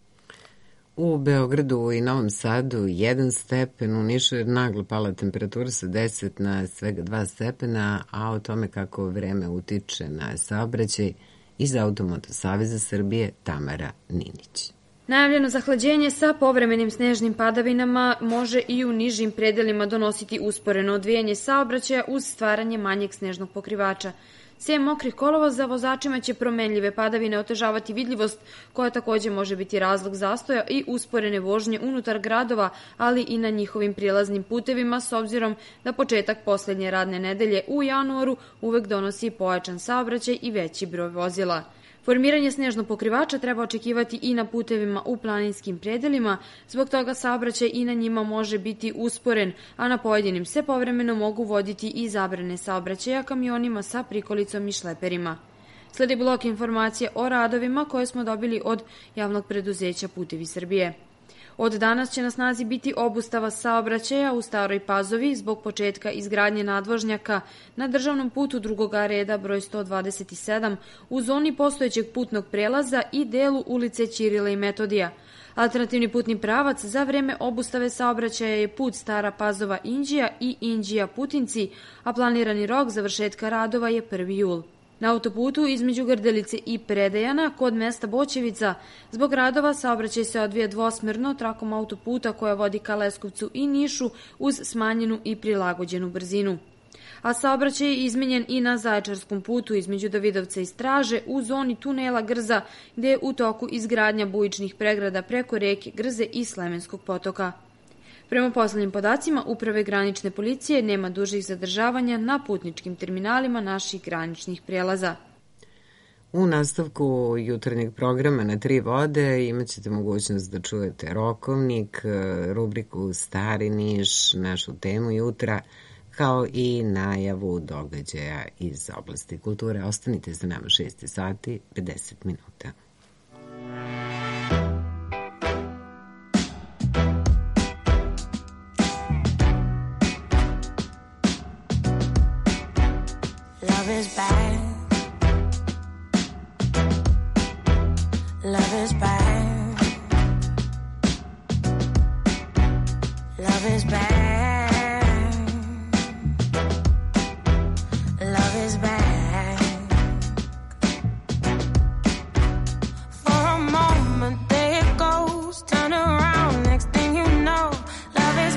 U Beogradu i Novom Sadu jedan stepen, u Nišu je naglo pala temperatura sa deset na svega dva stepena, a o tome kako vreme utiče na saobraćaj iz Automoto Saveza Srbije Tamara Ninić. Najavljeno zahlađenje sa povremenim snežnim padavinama može i u nižim predelima donositi usporeno odvijanje saobraćaja uz stvaranje manjeg snežnog pokrivača. Sem mokrih kolovoza, vozačima će promenljive padavine otežavati vidljivost, koja takođe može biti razlog zastoja i usporene vožnje unutar gradova, ali i na njihovim prilaznim putevima, s obzirom da početak poslednje radne nedelje u januaru uvek donosi pojačan saobraćaj i veći broj vozila. Formiranje snežnog pokrivača treba očekivati i na putevima u planinskim predelima, zbog toga saobraćaj i na njima može biti usporen, a na pojedinim se povremeno mogu voditi i zabrane saobraćaja kamionima sa prikolicom i šleperima. Sledi blok informacije o radovima koje smo dobili od javnog preduzeća Putevi Srbije. Od danas će na snazi biti obustava saobraćaja u Staroj Pazovi zbog početka izgradnje nadvožnjaka na državnom putu drugoga reda broj sto dvadeset sedam u zoni postojećeg putnog prelaza i delu ulice Ćirila i Metodija. Alternativni putni pravac za vreme obustave saobraćaja je put Stara Pazova-Inđija i Inđija-Putinci, a planirani rok završetka radova je prvi jul. Na autoputu između Grdelice i Predejana kod mesta Boćevica zbog radova saobraćaj se odvija dvosmerno trakom autoputa koja vodi ka Leskovcu i Nišu uz smanjenu i prilagođenu brzinu. A saobraćaj je izmenjen i na Zaječarskom putu između Davidovca i Straže u zoni tunela Grza gde je u toku izgradnja bujičnih pregrada preko reke Grze i Slemenskog potoka. Prema poslednjim podacima Uprave granične policije nema dužih zadržavanja na putničkim terminalima naših graničnih prelaza. U nastavku jutarnjeg programa Na tri vode imat ćete mogućnost da čujete rokovnik, rubriku Stari Niš, našu temu jutra, kao i najavu događaja iz oblasti kulture. Ostanite za nama šest sati, pedeset minuta. Love is bad. Love is bad. Love is bad. Love is bad. For a moment there it goes, turn around, next thing you know, love is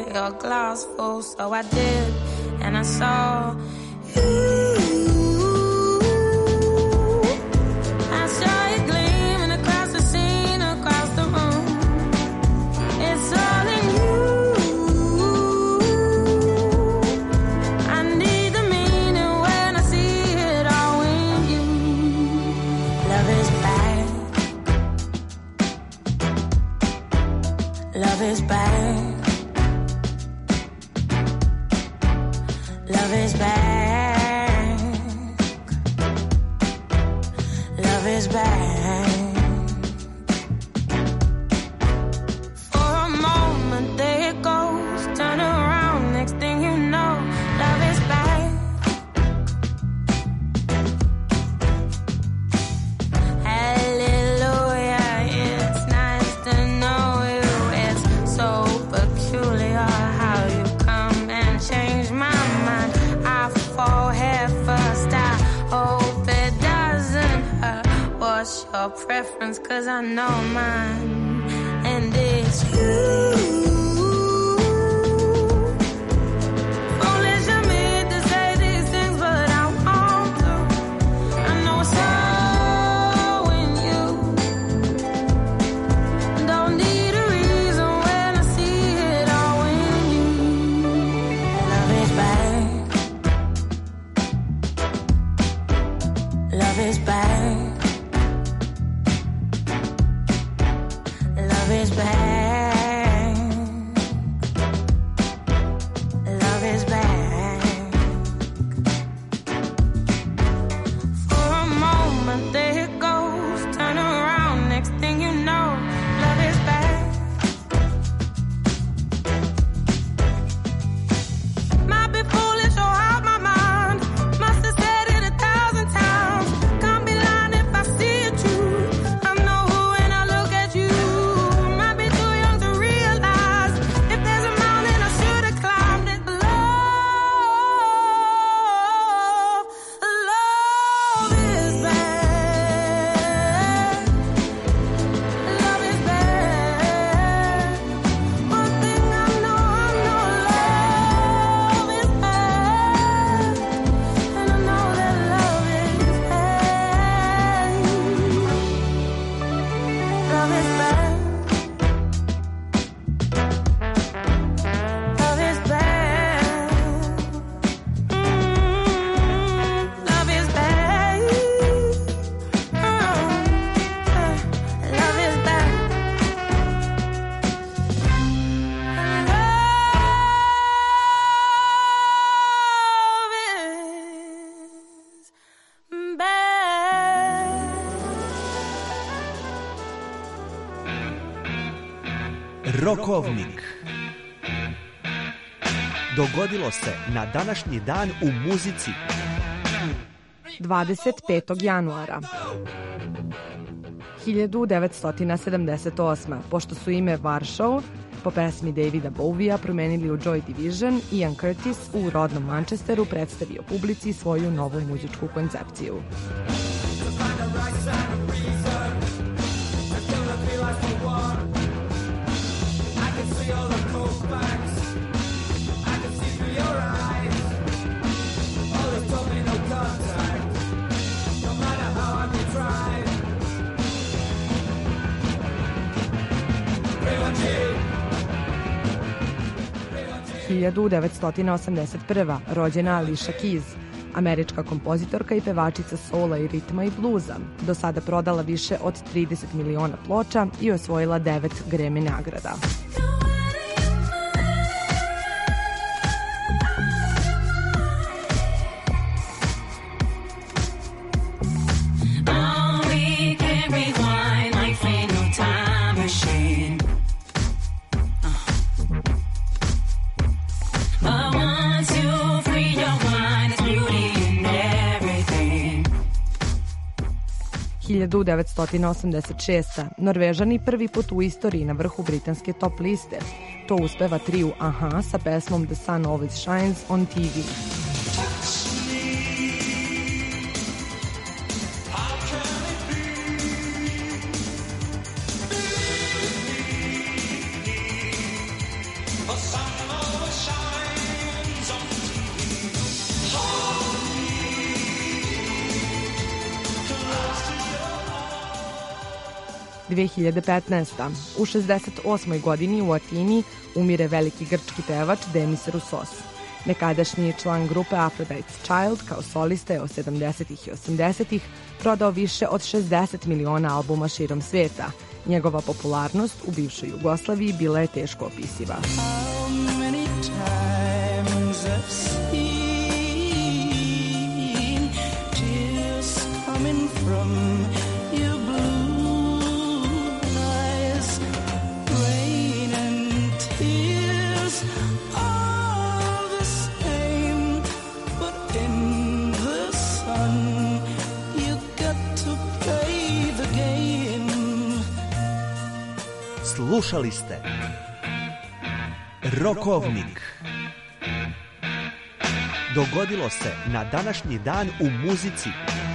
your glass full, so I did, and I saw you. I saw it gleaming across the scene, across the room. It's all in you. I need the meaning when I see it all in you. Love is bad. Love is bad. Love is back. Love is back. For a moment there it goes. Turn around, next thing you know, love is back. Hallelujah, it's nice to know you. It's so peculiar how you come and change my mind. I fall head first, I hope it doesn't hurt. What's your preference? Cause I know mine, and it's you. Foolish of me to say these things, but I want to. I know it's all in you. Don't need a reason when I see it all in you. Love is bad. Love is bad. Love is bad. Love is bad. For a moment there it goes. Turn around, next thing you know, love is bad. Might be foolish or out my mind. Must have said it a thousand times. Can't be lying if I see it true. I know who when I look at you. Might be too young to realize if there's a mountain I should have climbed it. Love, love is bad. Love is bad. One thing I know, I know love is bad. And I know that love is bad. Love is bad. Love is bad. Mm, love is bad. Mm, love is bad. Rokovnik. Dogodilo se na današnji dan u muzici. dvadeset petog januara hiljadu devetsto sedamdeset osme. Pošto su ime Warsaw po pesmi Davida Bowieja promenili u Joy Division, Ian Curtis u rodnom Manchesteru predstavio publici svoju novu muzičku koncepciju. hiljadu devetsto osamdeset prve. rođena Alicia Keys, američka kompozitorka i pevačica soula i ritma i bluza. Do sada prodala više od trideset miliona ploča i osvojila devet Grammy nagrada. hiljadu devetsto osamdeset šeste. Norvežani prvi put u istoriji na vrhu britanske top liste. To uspeva triju Aha sa pesmom The Sun Always Shines on T V. For someone dve hiljade petnaesta. U šezdeset osmoj godini u Atini umire veliki grčki pevač Demis Roussos. Nekadašnji član grupe Aphrodite's Child kao solista je od sedamdesetih i osamdesetih prodao više od šezdeset miliona albuma širom sveta. Njegova popularnost u bivšoj Jugoslaviji bila je teško opisiva. Slušali ste Rokovnik. Dogodilo se na današnji dan u muzici.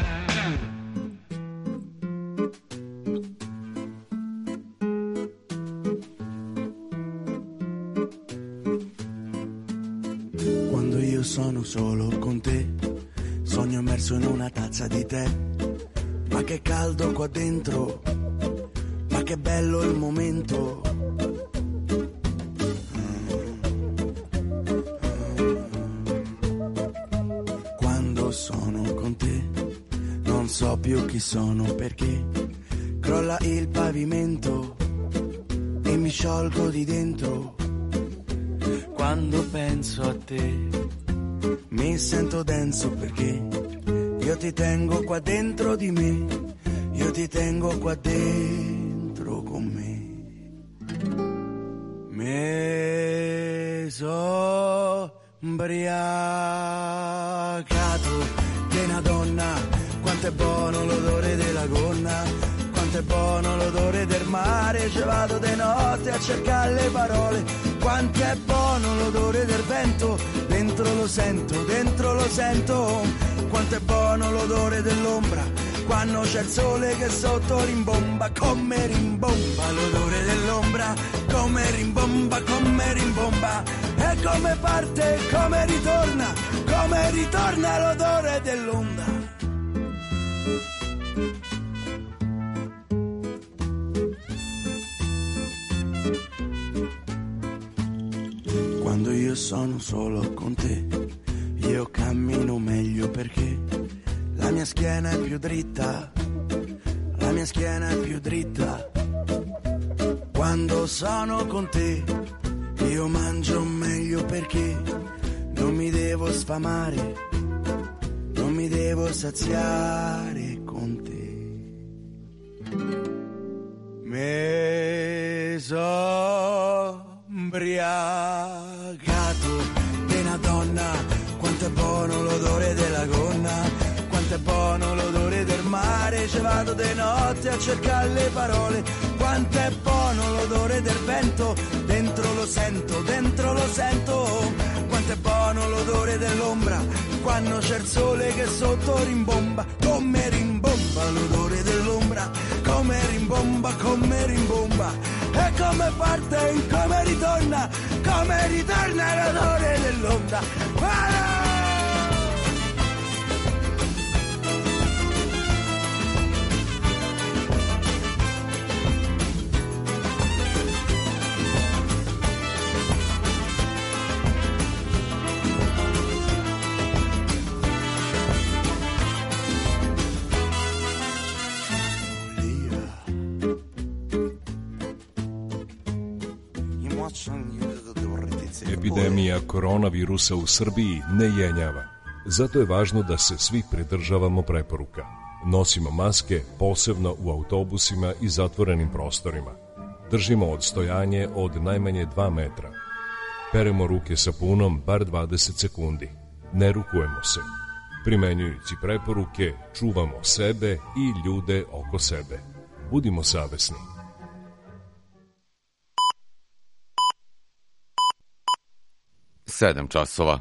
Quando io sono solo con te, sogno immerso in una tazza di tè. Ma che caldo qua dentro, ma che bello il momento. Quando sono con te non so più chi sono, perché crolla il pavimento e mi sciolgo di dentro. Quando penso a te mi sento denso, perché io ti tengo qua dentro di me, io ti tengo qua dentro con me. Mi so ubriacato di una donna, quanto è buono l'odore della gonna, quanto è buono l'odore del mare, ci vado di notte a cercare le parole, quanto è buono l'odore del vento, dentro lo sento, dentro lo sento, quanto è buono l'odore dell'ombra, quando c'è il sole che sotto rimbomba, come rimbomba l'odore dell'ombra, come rimbomba, come rimbomba, e come parte, e come ritorna, come ritorna l'odore dell'onda. Quando io sono solo con te, io cammino meglio, perché la mia schiena è più dritta, la mia schiena è più dritta. Quando sono con te io mangio meglio, perché non mi devo sfamare, non mi devo saziare con te. Mi so ubriacato di una donna, quanto è buono l'odore della gonna, quanto è buono l'odore del mare, ci vado di notte a cercare le parole, quanto è buono l'odore del vento, dentro lo sento, dentro lo sento, quanto è buono l'odore dell'ombra, quando c'è il sole che sotto rimbomba, come rimbomba l'odore dell'ombra, come rimbomba, come rimbomba, e come parte, e come ritorna, come ritorna l'odore dell'onda. Ah! Epidemija koronavirusa u Srbiji ne jenjava. Zato je važno da se svi pridržavamo preporuka. Nosimo maske, posebno u autobusima i zatvorenim prostorima. Držimo odstojanje od najmanje dva metra. Peremo ruke sapunom bar dvadeset sekundi. Ne rukujemo se. Primenjujući preporuke, čuvamo sebe i ljude oko sebe. Budimo savesni. Sedam časova.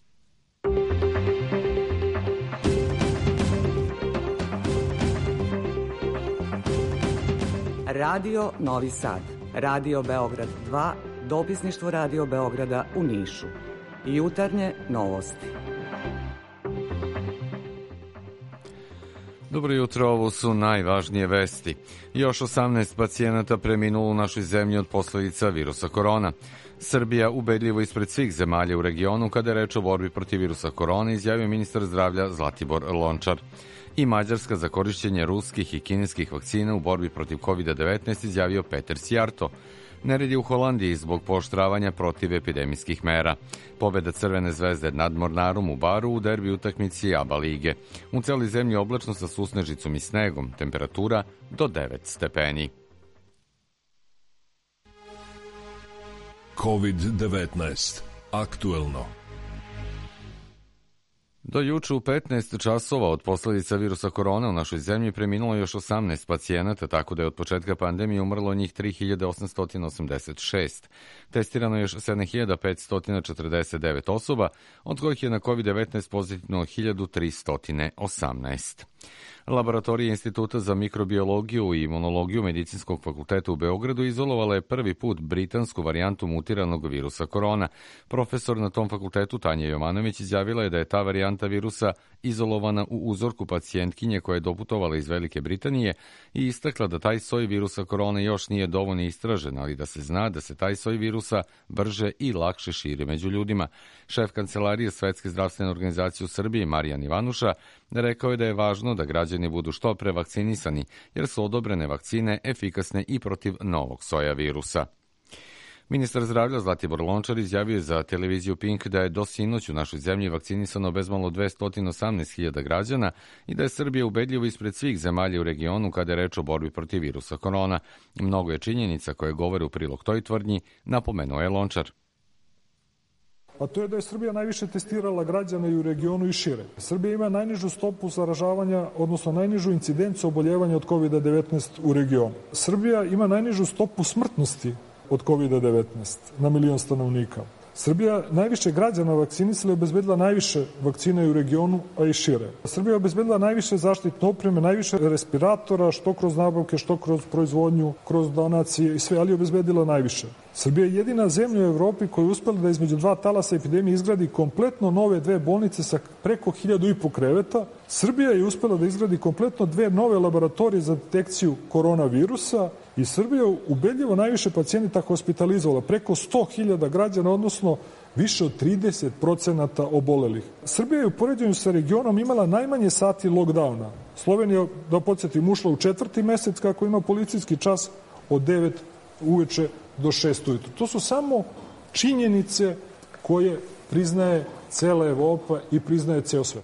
Radio Novi Sad, Radio Beograd dva, dopisništvo Radio Beograda u Nišu. Jutarnje novosti. Dobro jutro, ovo su najvažnije vesti. Još osamnaest pacijenata preminulo u našoj zemlji od posledica virusa korona. Srbija ubedljivo ispred svih zemalja u regionu kada je reč o borbi protiv virusa korona, izjavio ministar zdravlja Zlatibor Lončar. I Mađarska za korišćenje ruskih i kineskih vakcina u borbi protiv kovid devetnaest, izjavio Peter Sjarto. Nered je u Holandiji zbog pooštravanja protiv epidemijskih mera. Pobeda Crvene zvezde nad Mornarom u Baru u derbi utakmici ABA lige. U celoj zemlji oblačno sa susnežicom i snegom, temperatura do devet stepeni. kovid devetnaest. Aktuelno. Do juče u petnaest časova od posledica virusa korona u našoj zemlji preminulo još osamnaest pacijenata, tako da je od početka pandemije umrlo njih tri hiljade osamsto osamdeset šest. Testirano je još sedam hiljada petsto četrdeset devet osoba, od kojih je na kovid devetnaest pozitivno hiljadu tristo osamnaest. Laboratorija Instituta za mikrobiologiju i imunologiju Medicinskog fakulteta u Beogradu izolovala je prvi put britansku varijantu mutiranog virusa korona. Profesor na tom fakultetu Tanja Jovanović izjavila je da je ta varijanta virusa izolovana u uzorku pacijentkinje koja je doputovala iz Velike Britanije i istakla da taj soj virusa korona još nije dovoljno istražen, ali da se zna da se taj soj virusa brže i lakše širi među ljudima. Šef kancelarije Svetske zdravstvene organizacije u Srbiji Marijan Ivanuša rekao je da je važno da građani budu što pre vakcinisani, jer su odobrene vakcine efikasne i protiv novog soja virusa. Ministar zdravlja Zlatibor Lončar izjavio za televiziju Pink da je do sinoć u našoj zemlji vakcinisano bezmalo dvesta osamnaest hiljada građana i da je Srbija ubedljivo ispred svih zemalja u regionu kada je reč o borbi protiv virusa korona. Mnogo je činjenica koje govore u prilog toj tvrdnji, napomenuo je Lončar. A to je da je Srbija najviše testirala građana i u regionu i šire. Srbija ima najnižu stopu zaražavanja, odnosno najnižu incidenciju oboljevanja od kovid devetnaest u regionu. Srbija ima najnižu stopu smrtnosti od kovid devetnaest na milion stanovnika. Srbija najviše građana vakcinisala i obezbedila najviše vakcina i u regionu, a i šire. Srbija je obezbedila najviše zaštitne opreme, najviše respiratora, što kroz nabavke, što kroz proizvodnju, kroz donacije i sve, ali je obezbedila najviše. Srbija je jedina zemlja u Evropi koja je uspela da između dva talasa epidemije izgradi kompletno nove dve bolnice sa preko hiljadu i po kreveta. Srbija je uspela da izgradi kompletno dve nove laboratorije za detekciju koronavirusa i Srbija je ubedljivo najviše pacijenata hospitalizovala, preko sto hiljada građana, odnosno više od trideset procenata obolelih. Srbija je u poređenju sa regionom imala najmanje sati lockdowna. Slovenija, da podsjetim, ušla u četvrti mesec kako ima policijski čas od devet uveče do šest ujutru. To su samo činjenice koje priznaje cela Evropa i priznaje ceo svet.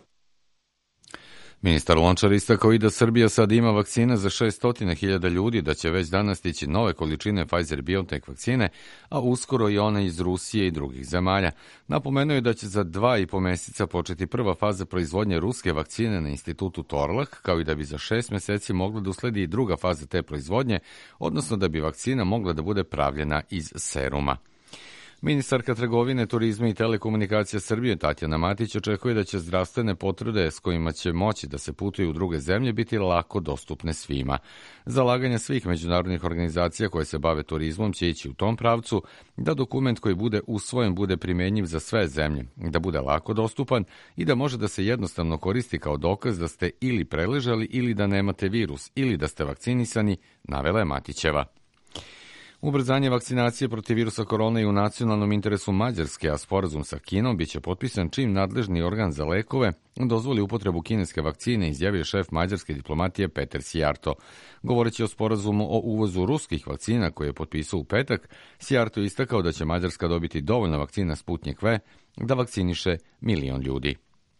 Ministar Lončar istakao i da Srbija sad ima vakcina za šesto hiljada ljudi, da će već danas stići nove količine Pfizer-BioNTech vakcine, a uskoro i one iz Rusije i drugih zemalja. Napomenuo je da će za dva i po meseca početi prva faza proizvodnje ruske vakcine na institutu Torlak, kao i da bi za šest meseci mogla da usledi i druga faza te proizvodnje, odnosno da bi vakcina mogla da bude pravljena iz seruma. Ministarka trgovine, turizma i telekomunikacija Srbije Tatjana Matić očekuje da će zdravstvene potvrde s kojima će moći da se putuje u druge zemlje biti lako dostupne svima. Zalaganja svih međunarodnih organizacija koje se bave turizmom će ići u tom pravcu da dokument koji bude usvojen bude primenjiv za sve zemlje, da bude lako dostupan i da može da se jednostavno koristi kao dokaz da ste ili preležali ili da nemate virus ili da ste vakcinisani, navela je Matićeva. Ubrzanje vakcinacije protiv virusa korona je u nacionalnom interesu Mađarske, a sporazum sa Kinom biće potpisan čim nadležni organ za lekove dozvoli upotrebu kineske vakcine, izjavio šef mađarske diplomatije Peter Sjarto. Govoreći o sporazumu o uvozu ruskih vakcina koje je potpisao u petak, Sjarto je istakao da će Mađarska dobiti dovoljno vakcina Sputnik V da vakciniše milion ljudi.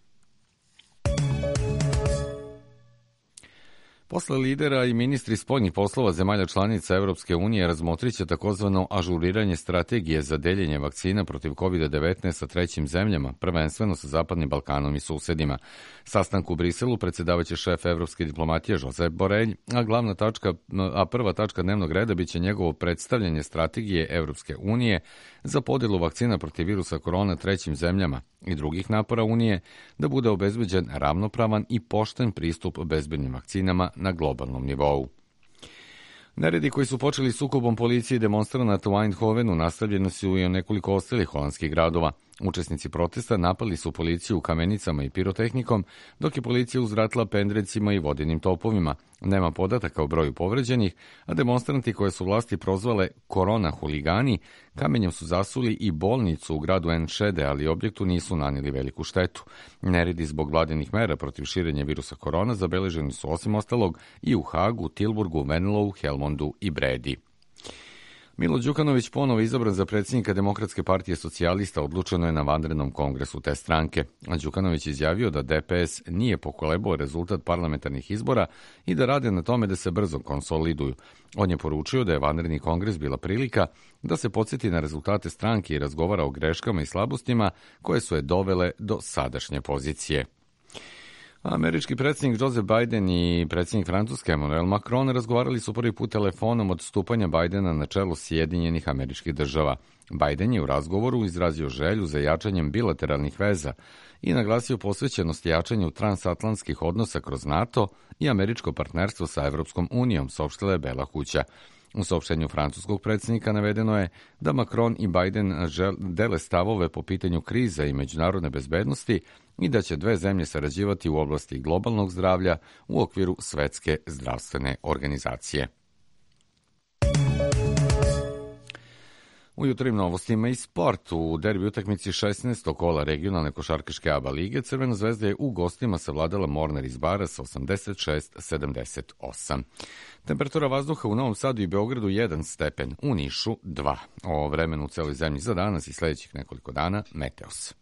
Posle lidera i ministri spoljnih poslova zemalja članica Evropske unije razmotrit će takozvano ažuriranje strategije za deljenje vakcina protiv kovid devetnaest sa trećim zemljama, prvenstveno sa Zapadnim Balkanom i susedima. Sastanku u Briselu predsedavaće šef evropske diplomatije Josep Borelj, a glavna tačka, a prva tačka dnevnog reda biće njegovo predstavljanje strategije Evropske unije za podelu vakcina protiv virusa korona trećim zemljama i drugih napora Unije da bude obezbeđen ravnopravan i pošten pristup bezbednim vakcinama na globalnom nivou. Neredi koji su počeli sukobom policije i demonstranata u Eindhovenu nastavljeni su i u nekoliko ostalih holandskih gradova. Učesnici protesta napali su policiju kamenicama i pirotehnikom, dok je policija uzvratila pendrecima i vodenim topovima. Nema podataka o broju povređenih, a demonstranti koje su vlasti prozvale korona huligani kamenjem su zasuli i bolnicu u gradu Enschede, ali objektu nisu nanijeli veliku štetu. Neredi zbog vladinih mera protiv širenja virusa korona zabeleženi su osim ostalog i u Hagu, Tilburgu, Venlovu, Helmondu i Bredi. Milo Đukanović ponovo izabran za predsjednika Demokratske partije socijalista, odlučeno je na vanrednom kongresu te stranke. Đukanović izjavio da D P S nije pokolebao rezultat parlamentarnih izbora i da rade na tome da se brzo konsoliduju. On je poručio da je vanredni kongres bila prilika da se podsjeti na rezultate stranke i razgovara o greškama i slabostima koje su je dovele do sadašnje pozicije. Američki predsjednik Joseph Biden i predsjednik Francuske Emmanuel Macron razgovarali su prvi put telefonom od stupanja Bidena na čelo Sjedinjenih Američkih Država. Biden je u razgovoru izrazio želju za jačanjem bilateralnih veza i naglasio posvećenost jačanju transatlantskih odnosa kroz NATO i američko partnerstvo sa Evropskom unijom, saopštila je Bela kuća. U saopštenju francuskog predsjednika navedeno je da Macron i Biden dele stavove po pitanju krize i međunarodne bezbednosti i da će dve zemlje sarađivati u oblasti globalnog zdravlja u okviru Svetske zdravstvene organizacije. U jutrim novostima i sport. U derbi utakmici šesnaestog kola regionalne košarkaške A B A lige Crvena zvezda je u gostima savladala Mornar iz Bara sa osamdeset šest sedamdeset osam. Temperatura vazduha u Novom Sadu i Beogradu jedan stepen, u Nišu dva. O vremenu u celoj zemlji za danas i sledećih nekoliko dana Meteos.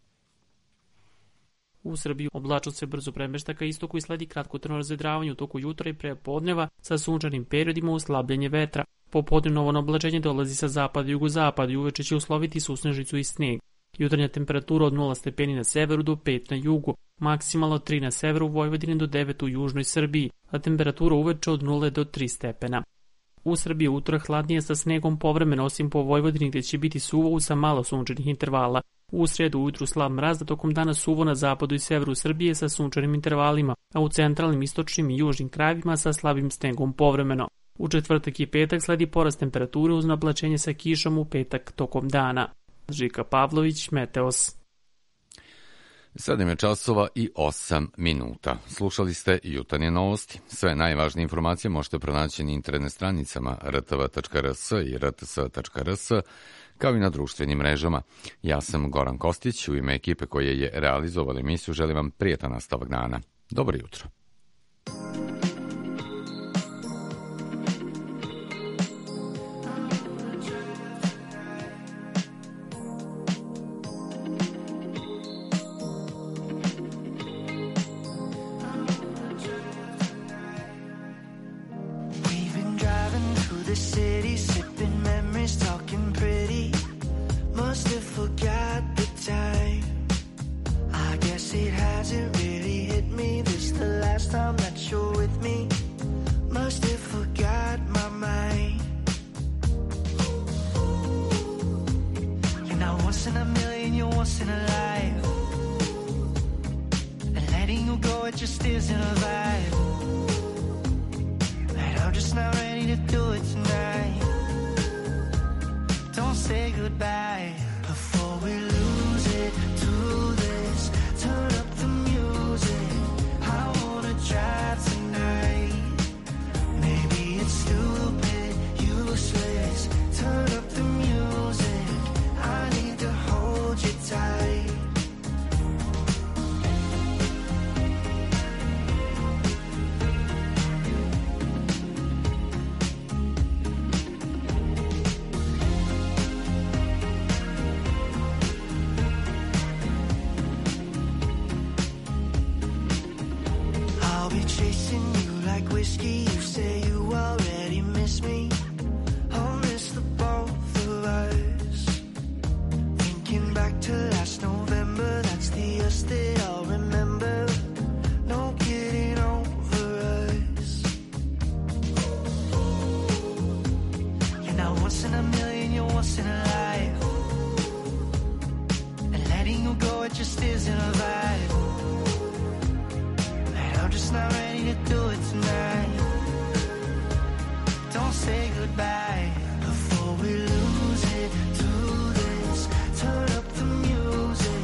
U Srbiji oblačnost se brzo premešta ka istoku i sledi kratkotrajno razvedravanje u toku jutra i pre podneva sa sunčanim periodima uz slabljenje vetra. Popodnevno ovo oblačenje dolazi sa zapada i jugozapada i uveče će usloviti susnežicu i sneg. Jutarnja temperatura od nula stepeni na severu do pet na jugu, maksimalno tri na severu Vojvodine do devet u južnoj Srbiji, a temperatura uveče od nula do tri stepena. U Srbiji utorak hladnije sa snegom povremeno, osim po Vojvodini gdje će biti suvo sa malo sunčanih intervala. U sredu ujutru slab mraz, da tokom dana suvo na zapadu i severu Srbije sa sunčanim intervalima, a u centralnim, istočnim i južnim krajevima sa slabim snegom povremeno. U četvrtak i petak sledi porast temperature uz nablačenje sa kišom u petak tokom dana. Žika Pavlović, Meteos. Sedam je časova i osam minuta. Slušali ste jutarnje novosti. Sve najvažnije informacije možete pronaći na internet stranicama r t v tačka r s i r t s tačka r s, kao i na društvenim mrežama. Ja sam Goran Kostić, u ime ekipe koje je realizovala emisiju želim vam prijetan nastavak dana. Dobro jutro. The city, sipping memories, talking pretty. Must have forgot the time. I guess it hasn't really hit me. This the last time that you're with me. Must have forgot my mind. You're not once in a million, you're once in a life. And letting you go, it just isn't a vibe. And I'm just not ready to do it tonight. Don't say goodbye before we lose it to this. Turn up the music. I wanna drive tonight. Maybe it's stupid, useless. Turn up the music. I need to hold you tight. Chasing you like whiskey, you say you already miss me. I'll miss the both of us. Thinking back to last November, that's the us that I'll remember. No getting over us. You're not once in a million, you're once in a life. And letting you go, it just isn't a vibe. I'm just not ready to do it tonight. Don't say goodbye before we lose it to this. Turn up the music.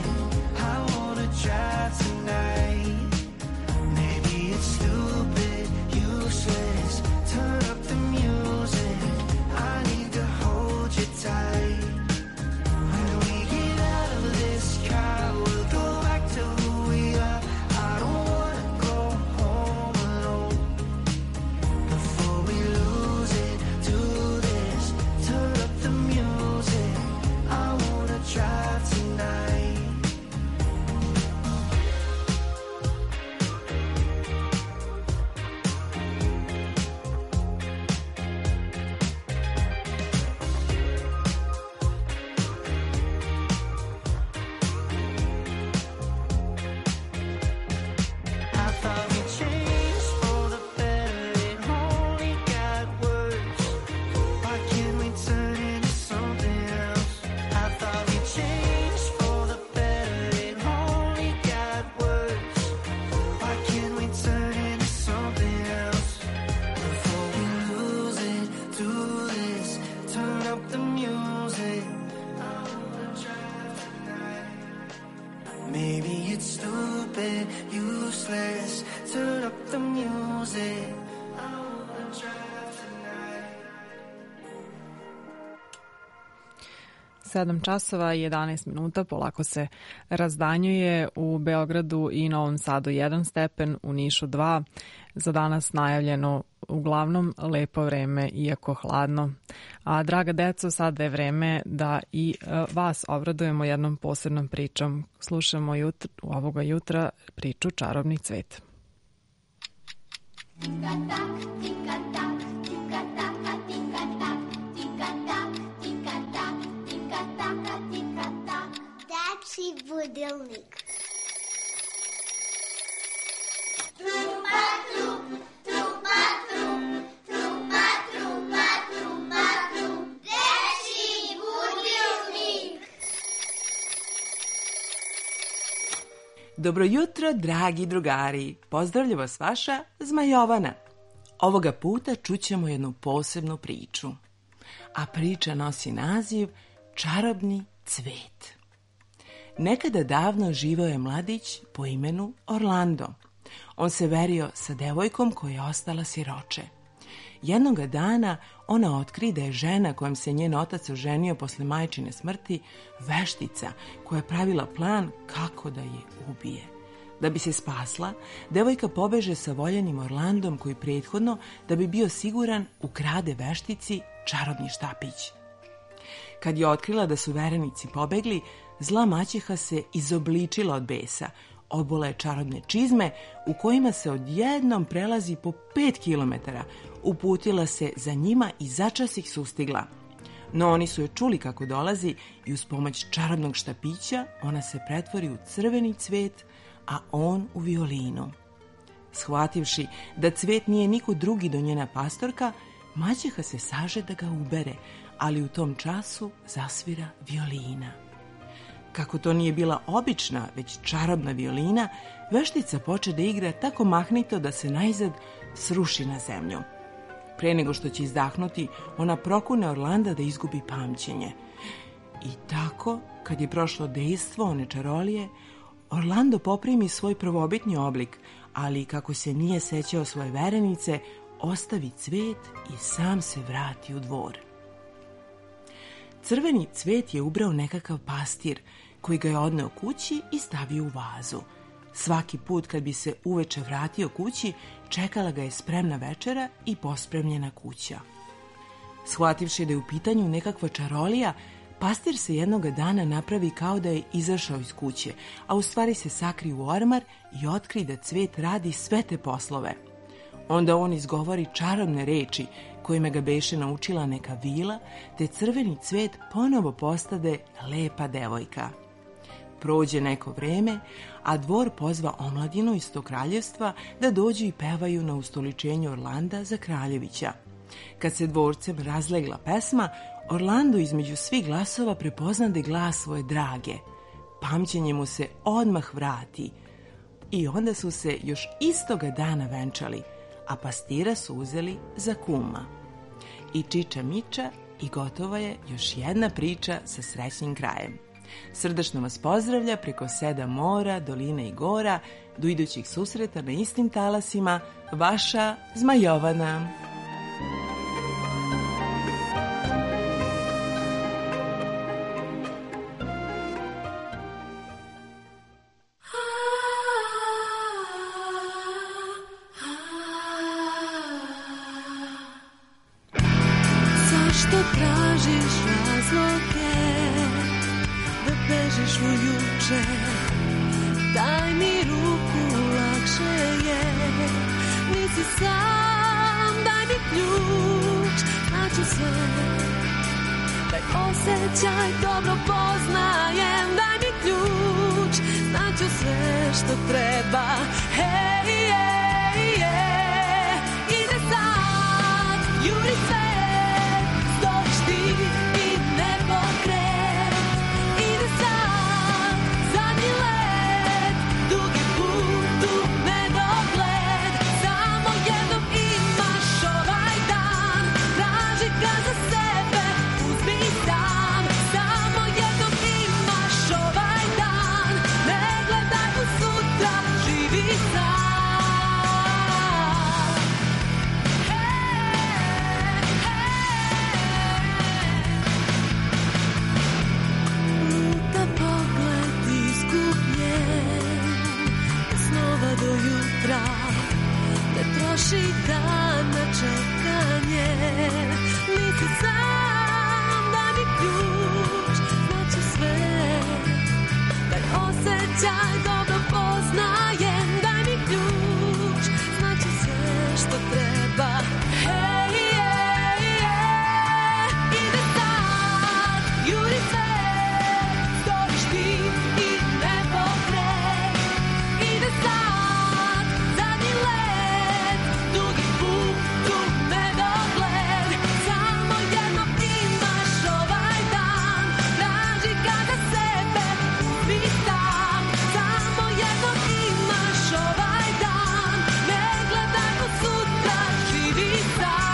sedam časova i jedanaest minuta, polako se razdanjuje u Beogradu i Novom Sadu jedan stepen, u Nišu dva. Za danas najavljeno uglavnom lepo vreme, iako hladno. A draga deco, sada je vreme da i vas obradujemo jednom posebnom pričom. Slušamo jutr, ovoga jutra priču Čarobni cvet. Dečiji budilnik. Trupa, trup, trupa, trup, trupa, trupa, trupa, trup, dečiji budilnik. Dobro jutro, dragi drugari. Pozdravlja vas vaša Zmajovana. Ovoga puta čućemo jednu posebnu priču. A priča nosi naziv Čarobni cvet. Nekada davno živeo je mladić po imenu Orlando. On se verio sa devojkom koja je ostala siroče. Jednoga dana ona otkri da je žena kojom se njen otac oženio posle majčine smrti veštica koja je pravila plan kako da je ubije. Da bi se spasla, devojka pobeže sa voljenim Orlandom koji prethodno, da bi bio siguran, ukrade veštici čarobni štapić. Kad je otkrila da su verenici pobegli, zla maćeha se izobličila od besa, obula je čarobne čizme u kojima se odjednom prelazi po pet kilometara, uputila se za njima i začas ih sustigla. No oni su je čuli kako dolazi i uz pomoć čarobnog štapića ona se pretvori u crveni cvet, a on u violinu. Shvativši da cvet nije niko drugi do njena pastorka, maćeha se saže da ga ubere, ali u tom času zasvira violina. Kako to nije bila obična, već čarobna violina, veštica poče da igra tako mahnito da se najzad sruši na zemlju. Pre nego što će izdahnuti, ona prokune Orlanda da izgubi pamćenje. I tako, kad je prošlo dejstvo one čarolije, Orlando poprimi svoj prvobitni oblik, ali kako se nije sećao svoje verenice, ostavi cvet i sam se vrati u dvor. Crveni cvet je ubrao nekakav pastir, koji ga je odneo kući i stavio u vazu. Svaki put kad bi se uveče vratio kući, čekala ga je spremna večera i pospremljena kuća. Shvativši da je u pitanju nekakva čarolija, pastir se jednoga dana napravi kao da je izašao iz kuće, a u stvari se sakri u ormar i otkri da cvet radi sve te poslove. Onda on izgovori čarobne reči kojima ga beše naučila neka vila, te crveni cvet ponovo postade lepa devojka. Prođe neko vreme, a dvor pozva omladinu iz tog kraljevstva da dođu i pevaju na ustoličenju Orlanda za kraljevića. Kad se dvorcem razlegla pesma, Orlando između svih glasova prepoznade glas svoje drage. Pamćenje mu se odmah vrati. I onda su se još istoga dana venčali, a pastira su uzeli za kuma. I čiča miča i gotova je još jedna priča sa srećnim krajem. Srdačno vas pozdravlja preko sedam mora, dolina i gora, do idućih susreta na istim talasima, vaša Zmajovana. Zašto tražiš razloge da bežiš u juče? Daj mi ruku, lakše je. Nisi sam, daj mi ključ, naću sve. Taj osjećaj dobro poznajem, daj mi ključ, naću sve što treba. Hej, hej, hej, ide sad, juri sve. Živi sam. završi dan na čekanje. Nisi sam, daj mi ključ, znači sve. Daj osjećaj, dobro poznajem, daj mi ključ, znači sve što treba. Hej, hej, hej, ide sad, juri se, storiš ti i nebo kraj. Ide sad, zadnji let, dugi put u nedogled. Samo jedno imaš ovaj dan, traži ga za sebe, uzmi sam. Samo jedno imaš ovaj dan, ne gledaj u sutra, živi sam.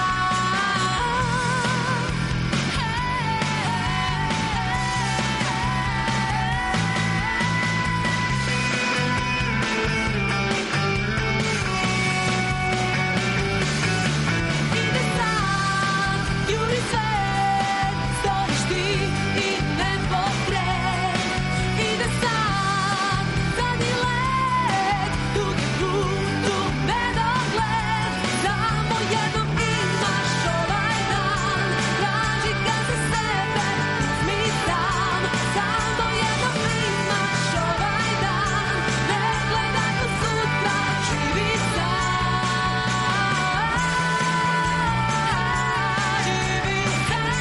Ide sad, juri se, storiš ti i nebo kraj. Ide sad, zadnji let, dugi put u nedogled. Samo jedno imaš ovaj dan, traži ga za sebe, uzmi sam. Samo jedno imaš ovaj dan, ne gledaj u sutra, živi sam. Živi sam.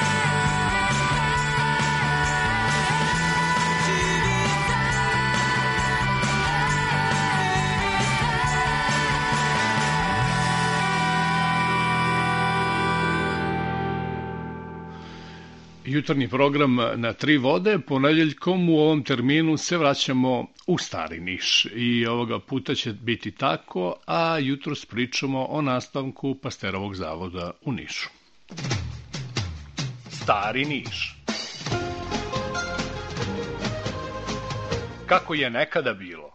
Jutarnji program na tri vode, ponedeljkom u ovom terminu se vraćamo u Stari Niš i ovoga puta će biti tako, a jutros pričamo o nastavku Pasterovog zavoda u Nišu. Stari Niš. Kako je nekada bilo?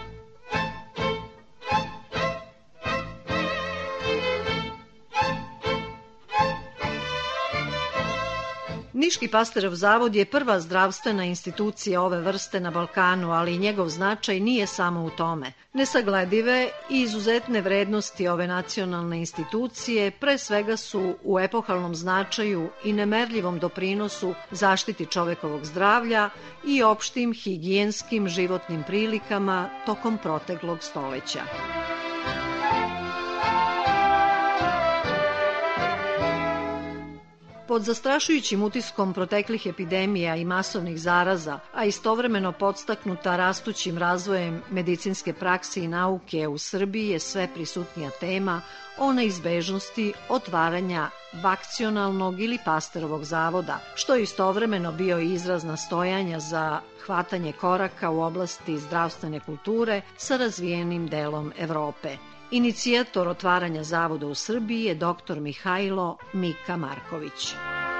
Niški Pasterov zavod je prva zdravstvena institucija ove vrste na Balkanu, ali njegov značaj nije samo u tome. Nesagledive i izuzetne vrednosti ove nacionalne institucije pre svega su u epohalnom značaju i nemerljivom doprinosu zaštiti čovekovog zdravlja i opštim higijenskim životnim prilikama tokom proteklog stoleća. Pod zastrašujućim utiskom proteklih epidemija i masovnih zaraza, a istovremeno podstaknuta rastućim razvojem medicinske prakse i nauke u Srbiji je sve prisutnija tema o neizbežnosti otvaranja vakcionalnog ili Pasterovog zavoda, što je istovremeno bio izraz nastojanja za hvatanje koraka u oblasti zdravstvene kulture sa razvijenim delom Evrope. Inicijator otvaranja zavoda u Srbiji je doktor Mihajlo Mika Marković.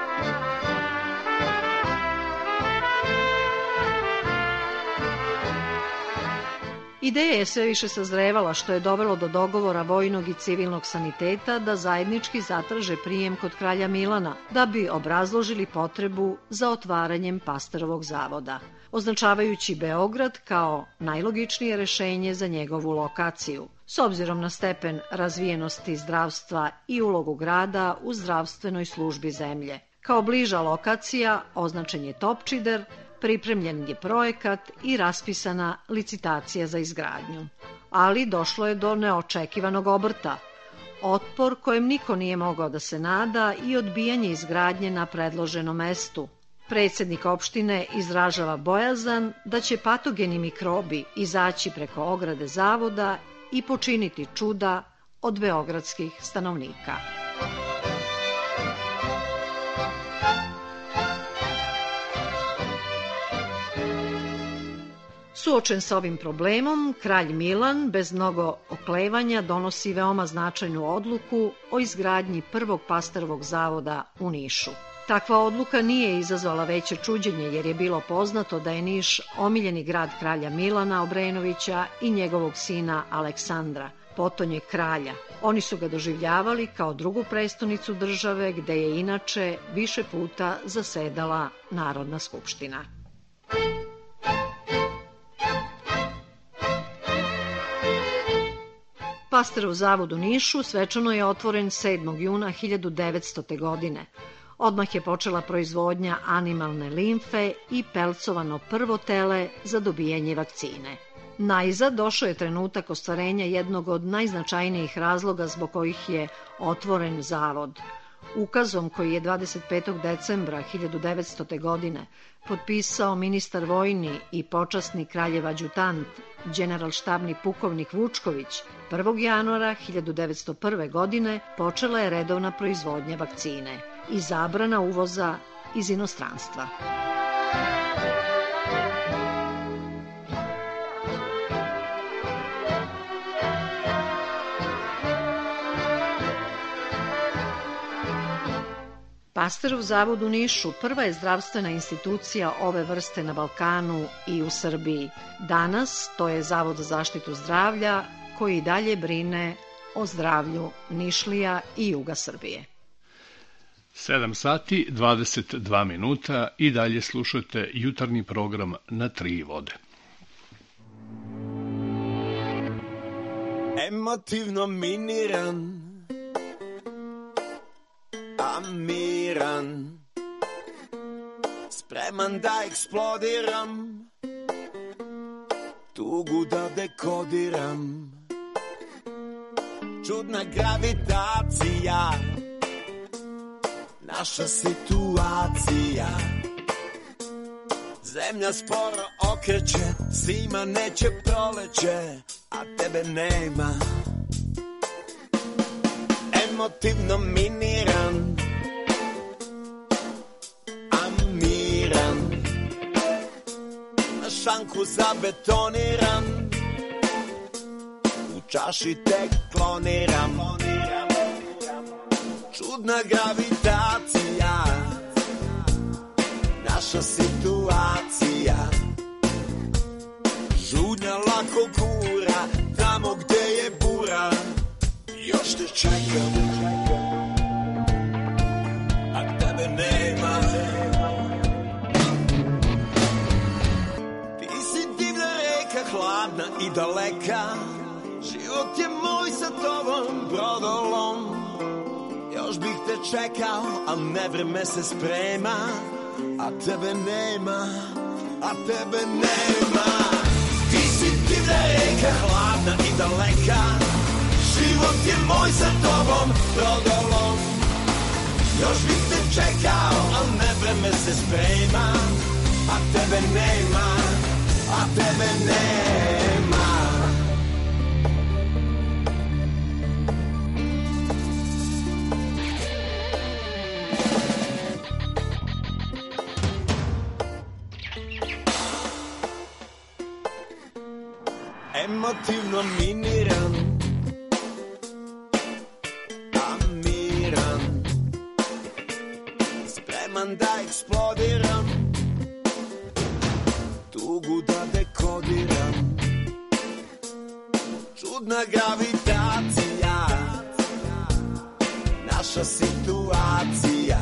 Ideja je sve više sazrevala, što je dovelo do dogovora vojnog i civilnog saniteta da zajednički zatraže prijem kod kralja Milana, da bi obrazložili potrebu za otvaranjem Pasterovog zavoda, označavajući Beograd kao najlogičnije rešenje za njegovu lokaciju, s obzirom na stepen razvijenosti zdravstva i ulogu grada u zdravstvenoj službi zemlje. Kao bliža lokacija označen je Topčider, pripremljen je projekat i raspisana licitacija za izgradnju. Ali došlo je do neočekivanog obrta. Otpor kojem niko nije mogao da se nada i odbijanje izgradnje na predloženom mestu. Predsjednik opštine izražava bojazan da će patogeni mikrobi izaći preko ograde zavoda i počiniti čuda od beogradskih stanovnika. Suočen sa ovim problemom, kralj Milan bez mnogo oklevanja donosi veoma značajnu odluku o izgradnji prvog Pasterovog zavoda u Nišu. Takva odluka nije izazvala veće čuđenje jer je bilo poznato da je Niš omiljeni grad kralja Milana Obrenovića i njegovog sina Aleksandra, potonjeg kralja. Oni su ga doživljavali kao drugu prestonicu države gde je inače više puta zasedala Narodna skupština. Pasterov zavod u Nišu svečano je otvoren sedmog juna hiljadu devetstote. godine. Odmah je počela proizvodnja animalne limfe i pelcovano prvo tele za dobijanje vakcine. Najzad došao je trenutak ostvarenja jednog od najznačajnijih razloga zbog kojih je otvoren zavod. Ukazom koji je dvadeset petog decembra hiljadu devetstote. godine potpisao ministar vojni i počasni kraljev adjutant, generalštabni pukovnik Vučković, prvog januara hiljadu devetsto prve. godine počela je redovna proizvodnja vakcine i zabrana uvoza iz inostranstva. Pasterov zavod u Nišu prva je zdravstvena institucija ove vrste na Balkanu i u Srbiji. Danas to je Zavod za zaštitu zdravlja koji i dalje brine o zdravlju Nišlija i juga Srbije. sedam sati, dvadeset dva minuta i dalje slušate jutarnji program na tri vode. Emotivno miniran, a miran, spreman da eksplodiram, tugu da dekodiram. Čudna gravitacija, naša situacija. Zemlja sporo okreće, svima neće proleće, a tebe nema. Emotivno miniran, a miran, na šanku zabetoniran, u čaši tek kloniram. Čudna gravitacija, naša situacija. Žudnja lako gura, tamo gde je bura. Još te čekam, a tebe nema. Ti si divna reka, hladna i daleka. Život je moj sa tobom, brodolom. Još bih te čekao, a nevreme se sprema. A tebe nema, a tebe nema. Ti si divna reka, hladna i daleka. Život je moj sa tobom, brodolom. Još bih te čekao, al nevreme se sprema. A tebe nema, a tebe nema. Emotivno miniran, da eksplodiram, tugu da dekodiram. Čudna gravitacija, naša situacija.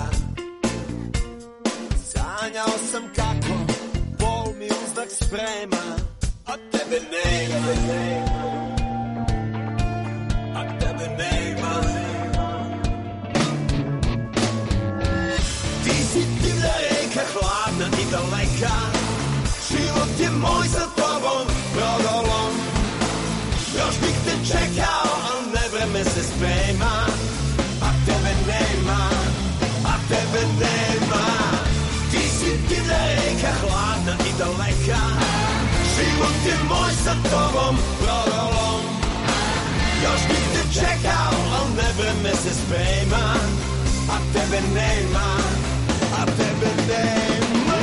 Sanjao sam kako bol mi uzdak sprema, a tebe nema, a tebe nema. Hladna i daleka, život je moj sa tobom, brodolom. Još bih te čekao, al nevreme se sprema. A tebe nema, a tebe nema. Ti si divna reka, hladna i daleka. Život je moj sa tobom, brodolom. Još bih te čekao, al nevreme se sprema. A tebe nema, a tebe nema.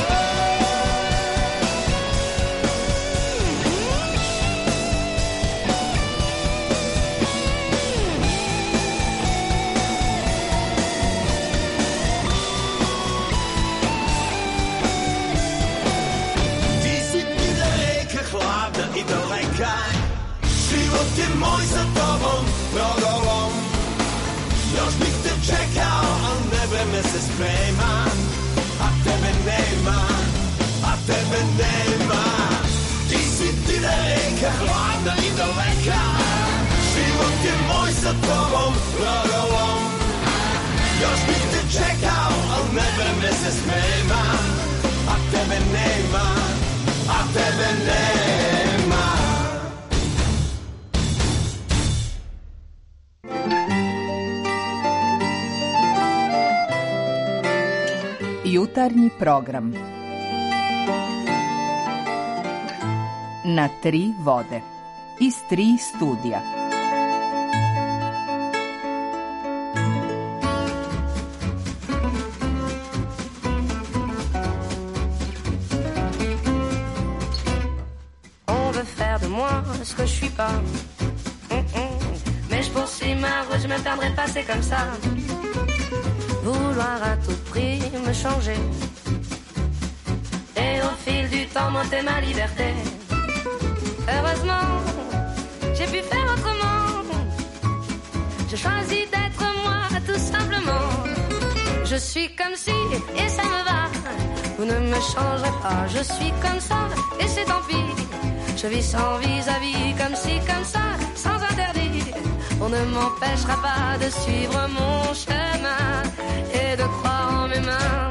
Ti si divna reka, hladna i daleka. Život je moj sa tobom, brodolom. Još bih te čekao, al nevreme se sprema. A tebe nema, a tebe nema. Ti si divna reka, hladna i daleka. Život je sa tobom prodovom. Još bih te čekao, al nebe me se smema, a tebe nema, a tebe nema. Jutarnji program na tri vode iz tri studija. On veut faire de moi ce que je suis pas. Mm-mm. Mais je poursuis ma route, je me perdrai pas, c'est comme ça. Vouloir à tout prix me changer. Et au fil du temps monter ma liberté. Heureusement, j'ai pu faire autrement. Je choisis d'être moi tout simplement. Je suis comme si et ça me va. Vous ne me changerez pas, je suis comme ça et c'est tant pis. Je vis sans vis-à-vis, comme si, comme ça, sans interdit. On ne m'empêchera pas de suivre mon chemin et de croire en mes mains.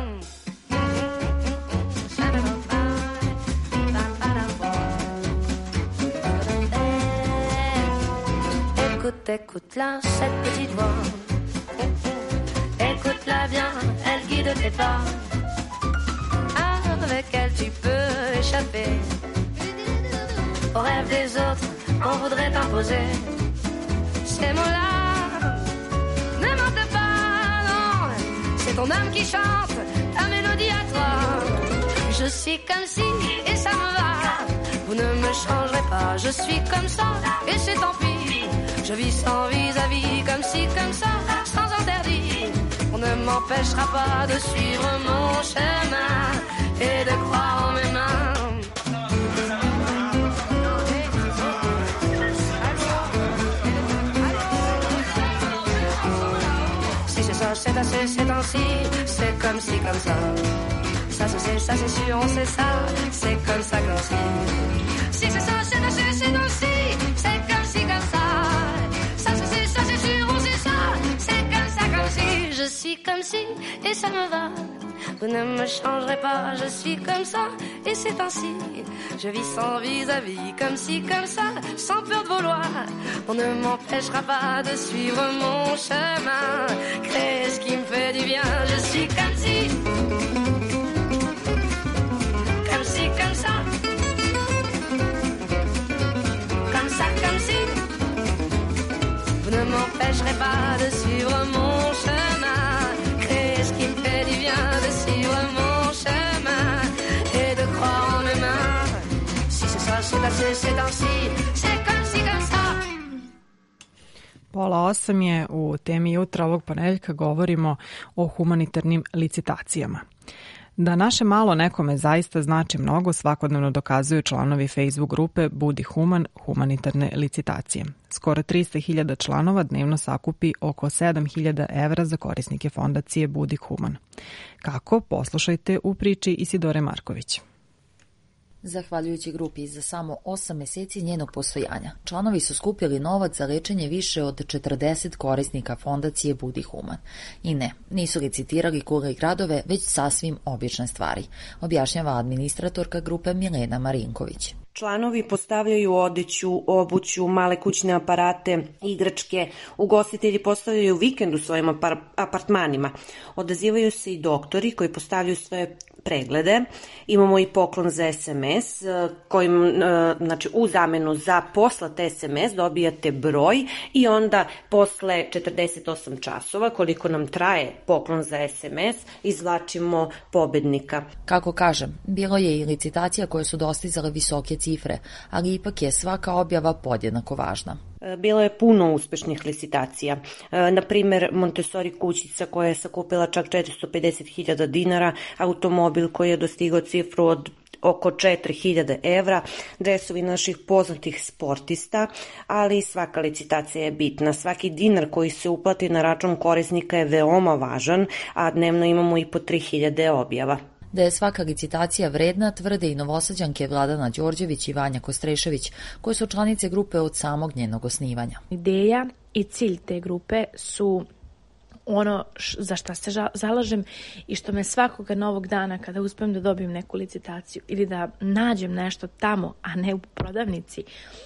Écoute, écoute-la, cette petite voix. Écoute-la bien, elle guide tes pas. Avec elle tu peux échapper aux rêves des autres qu'on voudrait t'imposer. Ces mots-là ne mentent pas, non. C'est ton âme qui chante ta mélodie à toi. Je suis comme si et ça me va. Vous ne me changerez pas, je suis comme ça et c'est tant pis. Je vis sans vis-à-vis, comme si, comme ça, sans interdit. On ne m'empêchera pas de suivre mon chemin et de croire en mes mains. Si c'est ça, c'est assez, c'est ainsi, c'est comme si, comme ça. Ça se sait, ça c'est sûr, on sait ça, c'est comme ça, comme si. Si c'est ça, c'est assez, c'est ainsi, c'est comme si, comme ça. Ça se sait, ça c'est sûr, on sait ça, c'est comme ça, comme si. Je suis comme si, et ça me va. Vous ne me changerez pas, je suis comme ça, et c'est ainsi. Je vis sans vis-à-vis, comme si, comme ça, sans peur de vouloir. On ne m'empêchera pas de suivre mon chemin, créer ce qui me fait du bien. Je suis comme si, comme si, comme ça, comme ça, comme si. Vous ne m'empêcherez pas de suivre mon chemin, créer ce qui me fait du bien, de suivre mon chemin et de croire en mes mains. Si c'est ça, c'est assez, c'est ainsi, c'est comme si, comme ça. Pola osam je, u temi jutra ovog ponedeljka govorimo o humanitarnim licitacijama. Da naše malo nekome zaista znači mnogo, svakodnevno dokazuju članovi Facebook grupe Budi Human humanitarne licitacije. Skoro trista hiljada članova dnevno sakupi oko sedam hiljada evra za korisnike fondacije Budi Human. Kako? Poslušajte u priči Isidore Marković. Zahvaljujući grupi za samo osam meseci njenog postojanja, članovi su skupili novac za lečenje više od četrdeset korisnika fondacije Budi Human. I ne, nisu licitirali kule i gradove, već sasvim obične stvari, objašnjava administratorka grupe Milena Marinković. Članovi postavljaju odeću, obuću, male kućne aparate, igračke, ugostitelji postavljaju vikend u svojim apar- apartmanima. Odazivaju se i doktori koji postavljaju svoje preglede. Imamo i poklon za es em es, kojim, znači, u zamenu za poslate es em es dobijate broj i onda posle četrdeset osam časova, koliko nam traje poklon za es em es, izvlačimo pobednika. Kako kažem, bilo je i licitacija koje su dostizale visoke cifre, ali ipak je svaka objava podjednako važna. Bilo je puno uspešnih licitacija. Na primer, Montessori kućica koja je sakupila čak četiristo pedeset hiljada dinara, automobil koji je dostigao cifru od oko četiri hiljade evra, dresovi naših poznatih sportista, ali svaka licitacija je bitna. Svaki dinar koji se uplati na račun korisnika je veoma važan, a dnevno imamo i po tri hiljade objava. Da je svaka licitacija vredna, tvrde i Novosađanke Vladana Đorđević i Vanja Kostrešević, koje su članice grupe od samog njenog osnivanja. Ideja i cilj te grupe su ono za šta se zalažem i što me svakoga novog dana kada uspem da dobijem neku licitaciju ili da nađem nešto tamo, a ne u prodavnici,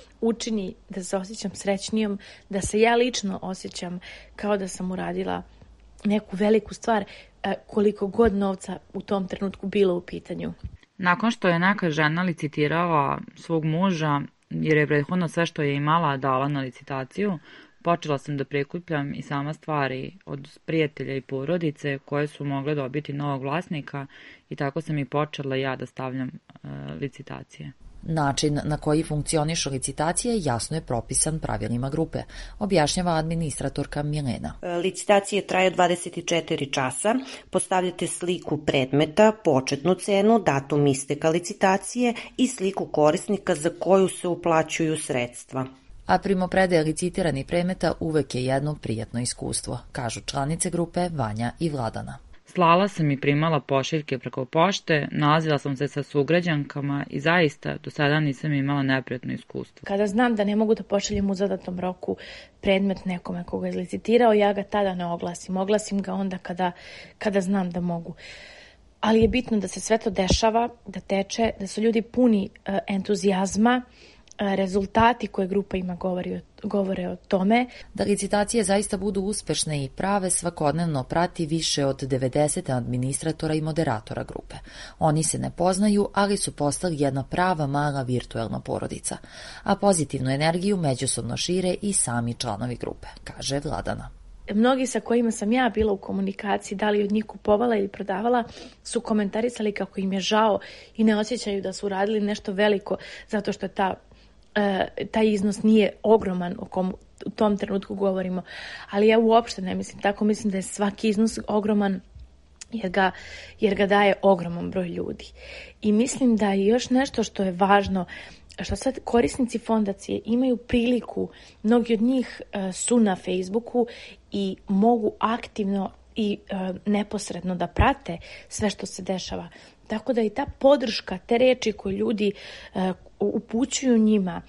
učini da se osjećam srećnijom, da se ja lično osjećam kao da sam uradila neku veliku stvar, koliko god novca u tom trenutku bilo u pitanju. Nakon što je neka žena licitirala svog muža, jer je prethodno sve što je imala dala na licitaciju, počela sam da prikupljam i sama stvari od prijatelja i porodice koje su mogle dobiti novog vlasnika i tako sam i počela ja da stavljam e, licitacije. Način na koji funkcionišu licitacije jasno je propisan pravilima grupe, objašnjava administratorka Milena. Licitacije traju dvadeset četiri časa, postavljate sliku predmeta, početnu cenu, datum isteka licitacije i sliku korisnika za koju se uplaćuju sredstva. A primopredaja licitiranih predmeta uvek je jedno prijatno iskustvo, kažu članice grupe Vanja i Vladana. Slala sam i primala pošiljke preko pošte, nalazila sam se sa sugrađankama i zaista do sada nisam imala neprijatno iskustvo. Kada znam da ne mogu da pošaljem u zadatom roku predmet nekome koga je licitirao, ja ga tada ne oglasim. Oglasim ga onda kada, kada znam da mogu. Ali je bitno da se sve to dešava, da teče, da su ljudi puni uh, entuzijazma, rezultati koje grupa ima govori, govore o tome. Da licitacije zaista budu uspešne i prave svakodnevno prati više od devedeset administratora i moderatora grupe. Oni se ne poznaju, ali su postali jedna prava mala virtuelna porodica, a pozitivnu energiju međusobno šire i sami članovi grupe, kaže Vladana. Mnogi sa kojima sam ja bila u komunikaciji, da li od njih kupovala ili prodavala, su komentarisali kako im je žao i ne osjećaju da su radili nešto veliko zato što ta taj iznos nije ogroman o kom u tom trenutku govorimo, ali ja uopšte ne mislim tako, mislim da je svaki iznos ogroman jer ga, jer ga daje ogroman broj ljudi. I mislim da je još nešto što je važno, što sad korisnici fondacije imaju priliku, mnogi od njih uh, su na Facebooku i mogu aktivno i uh, neposredno da prate sve što se dešava. Tako da i ta podrška, te reči koje ljudi uh, upućuju njima,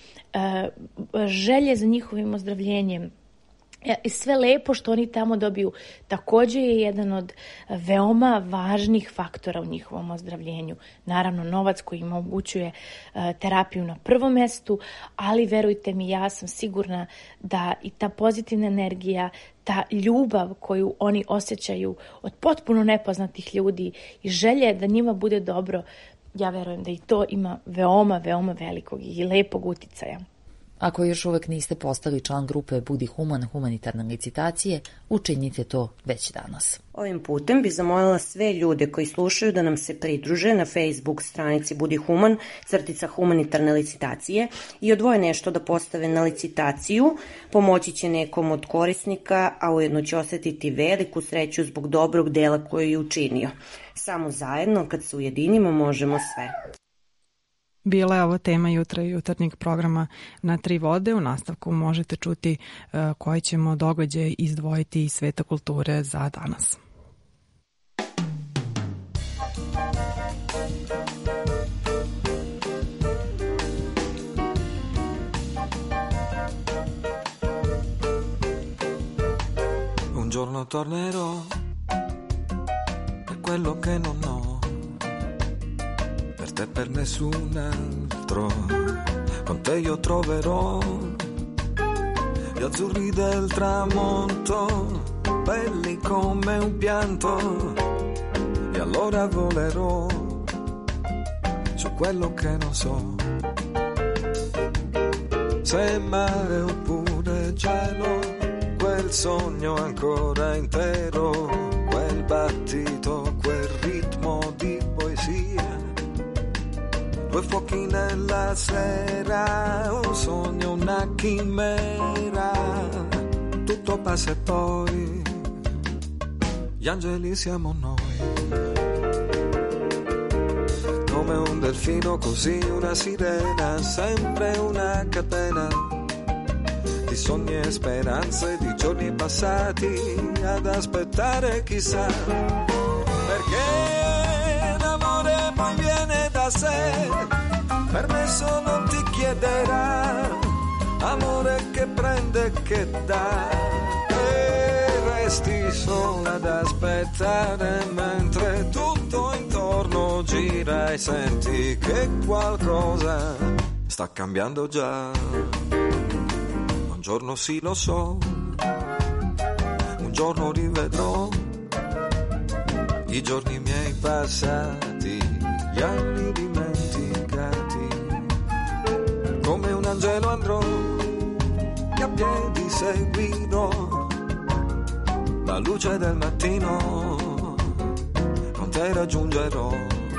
uh, želje za njihovim ozdravljenjem, i sve lepo što oni tamo dobiju, također je jedan od veoma važnih faktora u njihovom ozdravljenju. Naravno, novac koji im omogućuje uh, terapiju na prvom mestu, ali verujte mi, ja sam sigurna da i ta pozitivna energija, ta ljubav koju oni osjećaju od potpuno nepoznatih ljudi i želje da njima bude dobro, ja verujem da i to ima veoma, veoma velikog i lepog uticaja. Ako još uvek niste postali član grupe Budi Human humanitarne licitacije, učinite to već danas. Ovim putem bi zamolila sve ljude koji slušaju da nam se pridruže na Facebook stranici Budi Human, crtica humanitarne licitacije i odvoje nešto da postave na licitaciju. Pomoći će nekom od korisnika, a ujedno će osetiti veliku sreću zbog dobrog dela koje je učinio. Samo zajedno, kad se ujedinimo, možemo sve. Bila je ovo tema jutra i jutarnjeg programa Na tri vode. U nastavku možete čuti uh, koji ćemo događaj izdvojiti iz sveta kulture za danas. Un giorno tornerò per quello che non ho, per te, per nessun altro. Con te io troverò gli azzurri del tramonto, belli come un pianto, e allora volerò su quello che non so, se mare oppure cielo, quel sogno ancora intero, quel battito, quel ritmo di poesia, due fuochi nella sera, un sogno, una chimera, tutto passa e poi gli angeli siamo noi, come un delfino, così una sirena, sempre una catena di sogni e speranze, di giorni passati ad aspettare chissà perché una volta da sé, permesso non ti chiederà, amore che prende e che dà, e resti sola ad aspettare mentre tutto intorno gira e senti che qualcosa sta cambiando già. Un giorno sì lo so, un giorno rivedrò i giorni miei passati, gli anni dimenticati. Come un angelo andrò e a piedi seguirò la luce del mattino, con te raggiungerò.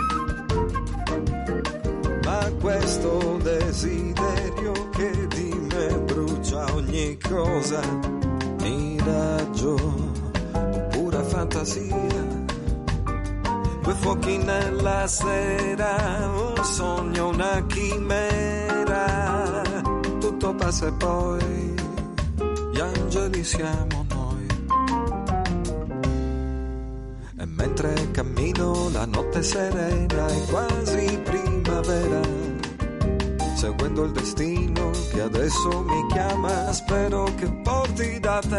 Ma questo desiderio che di me brucia ogni cosa, miraggio o pura fantasia, due fuochi nella sera, un sogno, una chimera, tutto passa e poi gli angeli siamo noi. E mentre cammino la notte serena è quasi primavera, seguendo il destino che adesso mi chiama, spero che porti da te,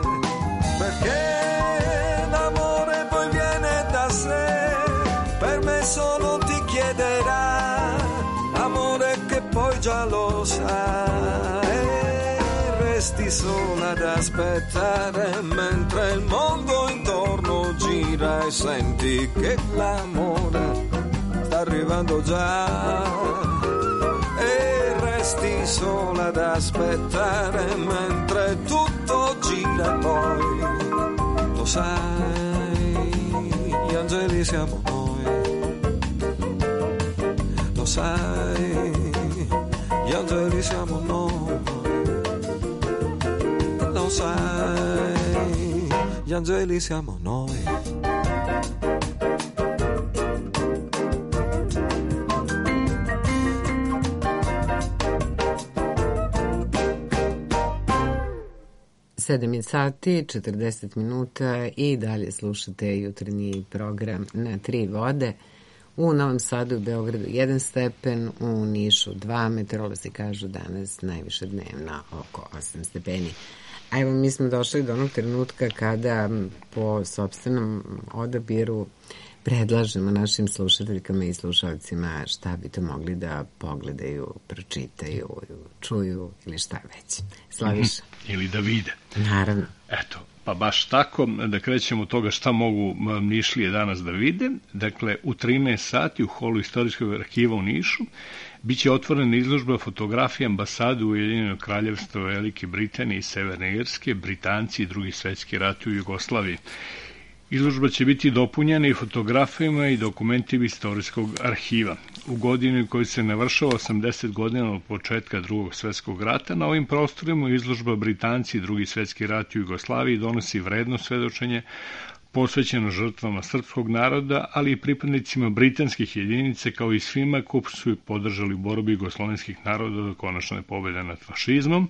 perché l'amore poi viene da sé, permesso non ti chiederà, amore che poi già lo sa, e resti sola ad aspettare mentre il mondo intorno gira e senti che l'amore sta arrivando già, e resti sola ad aspettare mentre tutto gira e poi lo sai, gli angeli siamo noi, lo sai, gli angeli siamo noi, lo sai, gli angeli siamo noi. sedam sati, četrdeset minuta i dalje slušate jutarnji program na tri vode. U Novom Sadu i Beogradu jedan stepen, u Nišu dva, meteorolozi kažu danas najviše dnevno oko osam stepeni. A evo mi smo došli do onog trenutka kada po sopstvenom odabiru predlažemo našim slušateljkama i slušalcima šta bi to mogli da pogledaju, pročitaju, čuju ili šta već. Slaviša? Ili da vide. Naravno. Eto, pa baš tako, da krećemo od toga šta mogu Nišlije danas da vide. Dakle, u trinaest sati u holu Istorijskog arhiva u Nišu biće otvorena izložba fotografije ambasade Ujedinjenog kraljevstva Velike Britanije i Severne Irske, Britanci i drugi svetski rati u Jugoslaviji. Izložba će biti dopunjena i fotografijama i dokumentima Istorijskog arhiva. U godini u kojoj se navršava osamdeset godina od početka drugog svetskog rata, na ovim prostorima izložba Britanci i drugi svetski rat u Jugoslaviji donosi vredno svedočenje posvećeno žrtvama srpskog naroda, ali i pripadnicima britanskih jedinica, kao i svima koji su podržali borbu jugoslovenskih naroda do konačne pobjede nad fašizmom.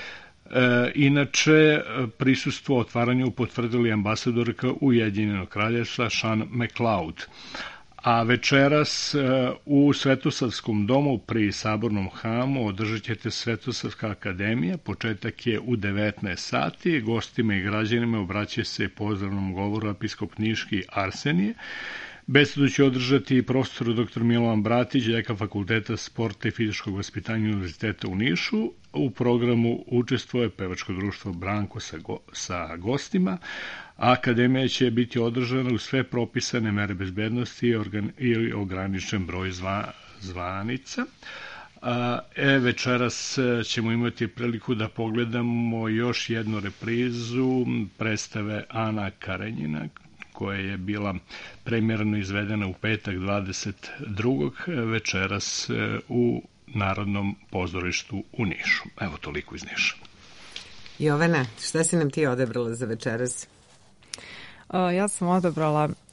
E, inače, prisustvo otvaranju potvrdili ambasadorka Ujedinjenog kraljevstva Sean McLeod. A večeras e, u Svetosavskom domu pri Sabornom hramu održat ćete Svetosavska akademija. Početak je u devetnaest sati. Gostima i građanima obraća se pozdravnom govoru episkop Niški Arsenije. Besedu će održati profesor doktor Milovan Bratić, dekan Fakulteta sporta i fizičkog vaspitanja Univerziteta u Nišu. U programu učestvuje pevačko društvo Branko sa, go, sa gostima. Akademija će biti održana u sve propisane mere bezbednosti i, organ, i ograničen broj zva, zvanica. E, večeras ćemo imati priliku da pogledamo još jednu reprizu predstave Ana Karenjina, koja je bila premijerno izvedena u petak dvadeset drugog večeras u Narodnom pozorištu u Nišu. Evo toliko iz Niša. Jovana, šta si nam ti odabrala za večeras? Ja sam odabrala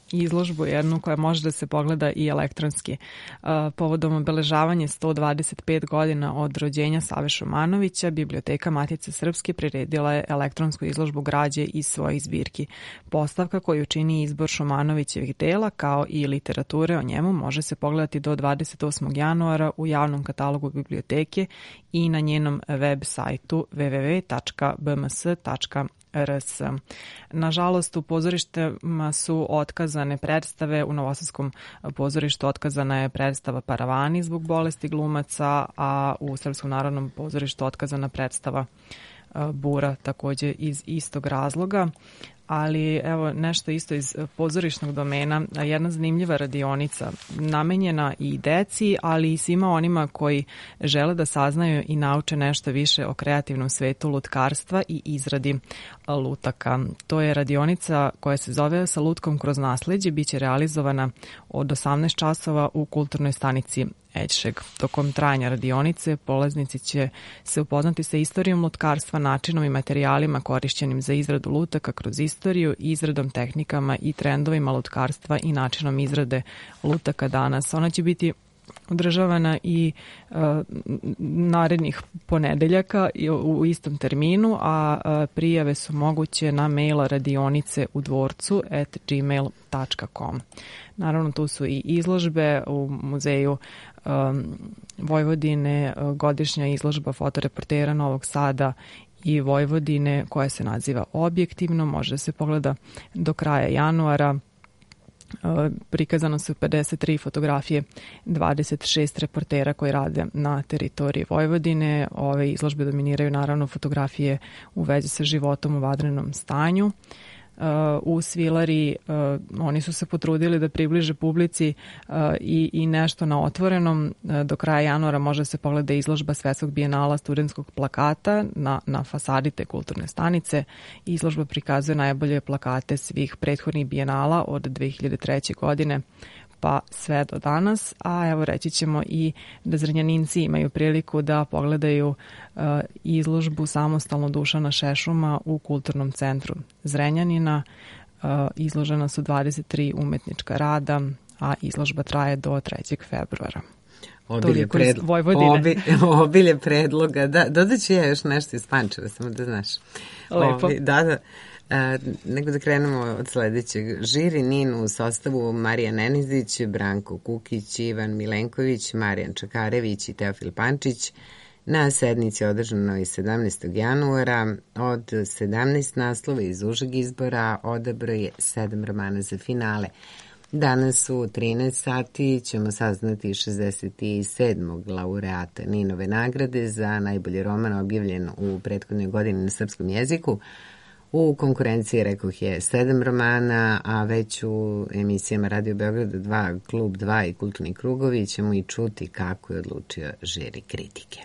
izložbu jednu koja može da se pogleda i elektronski. Povodom obeležavanja sto dvadeset pet godina od rođenja Save Šumanovića, Biblioteka Matice Srpske priredila je elektronsku izložbu građe iz svojih zbirki. Postavka koju čini izbor Šumanovićevih dela kao i literature o njemu može se pogledati do dvadeset osmog januara u javnom katalogu biblioteke i na njenom web sajtu w w w tačka b m s tačka r s. Nažalost, u pozorištima su otkazane predstave. U Novosadskom pozorištu otkazana je predstava Paravani zbog bolesti glumaca, a u Srpskom narodnom pozorištu otkazana predstava Bura, takođe iz istog razloga. Ali evo nešto isto iz pozorišnog domena, jedna zanimljiva radionica namenjena i deci, ali i svima onima koji žele da saznaju i nauče nešto više o kreativnom svetu lutkarstva i izradi lutaka. To je radionica koja se zove Sa lutkom kroz nasleđe, biće realizovana od osamnaest časova u kulturnoj stanici Ećšeg. Tokom trajanja radionice polaznici će se upoznati sa istorijom lutkarstva, načinom i materijalima korišćenim za izradu lutaka kroz istoriju, izradom, tehnikama i trendovima lutkarstva i načinom izrade lutaka danas. Ona će biti održavana i uh, narednih ponedeljaka u istom terminu, a uh, prijave su moguće na mail radionice u dvorcu at gmail tačka com. Naravno, tu su i izložbe u muzeju um, Vojvodine, uh, godišnja izložba fotoreportera Novog Sada i Vojvodine koja se naziva Objektivno, može da se pogleda do kraja januara. Prikazano su pedeset tri fotografije dvadeset šest reportera koji rade na teritoriji Vojvodine. Ove izložbe dominiraju naravno fotografije u vezi sa životom u vanrednom stanju. U Svilari oni su se potrudili da približe publici i, i nešto na otvorenom. Do kraja januara može se pogleda izložba Svetskog bijenala studentskog plakata na, na fasadi te kulturne stanice. Izložba prikazuje najbolje plakate svih prethodnih bijenala od dve hiljade treće. godine pa sve do danas, a evo reći ćemo i da Zrenjaninci imaju priliku da pogledaju uh, izložbu Samostalno Dušana Šešuma u Kulturnom centru Zrenjanina. Uh, izložena su dvadeset tri umetnička rada, a izložba traje do trećeg februara. Obilje, predlo obi, obilje predloga. Da, dodat ću ja još nešto iz Pančeva, samo da znaš. Lepo. Obi, da, da. A, nego da krenemo od sledećeg. Žiri Nin u sastavu Marija Nenizić, Branko Kukić, Ivan Milenković, Marijan Čakarević i Teofil Pančić na sednici održanoj sedamnaestog januara od sedamnaest naslova iz užeg izbora odabro je sedam romana za finale. Danas u trinaest sati ćemo saznati šezdeset sedmog laureata Ninove nagrade za najbolji roman objavljen u prethodnoj godini na srpskom jeziku. U konkurenciji, rekoh, je sedam romana, a već u emisijama Radio Beograda dva, Klub dva i Kulturni krugovi ćemo i čuti kako je odlučio žiri kritike.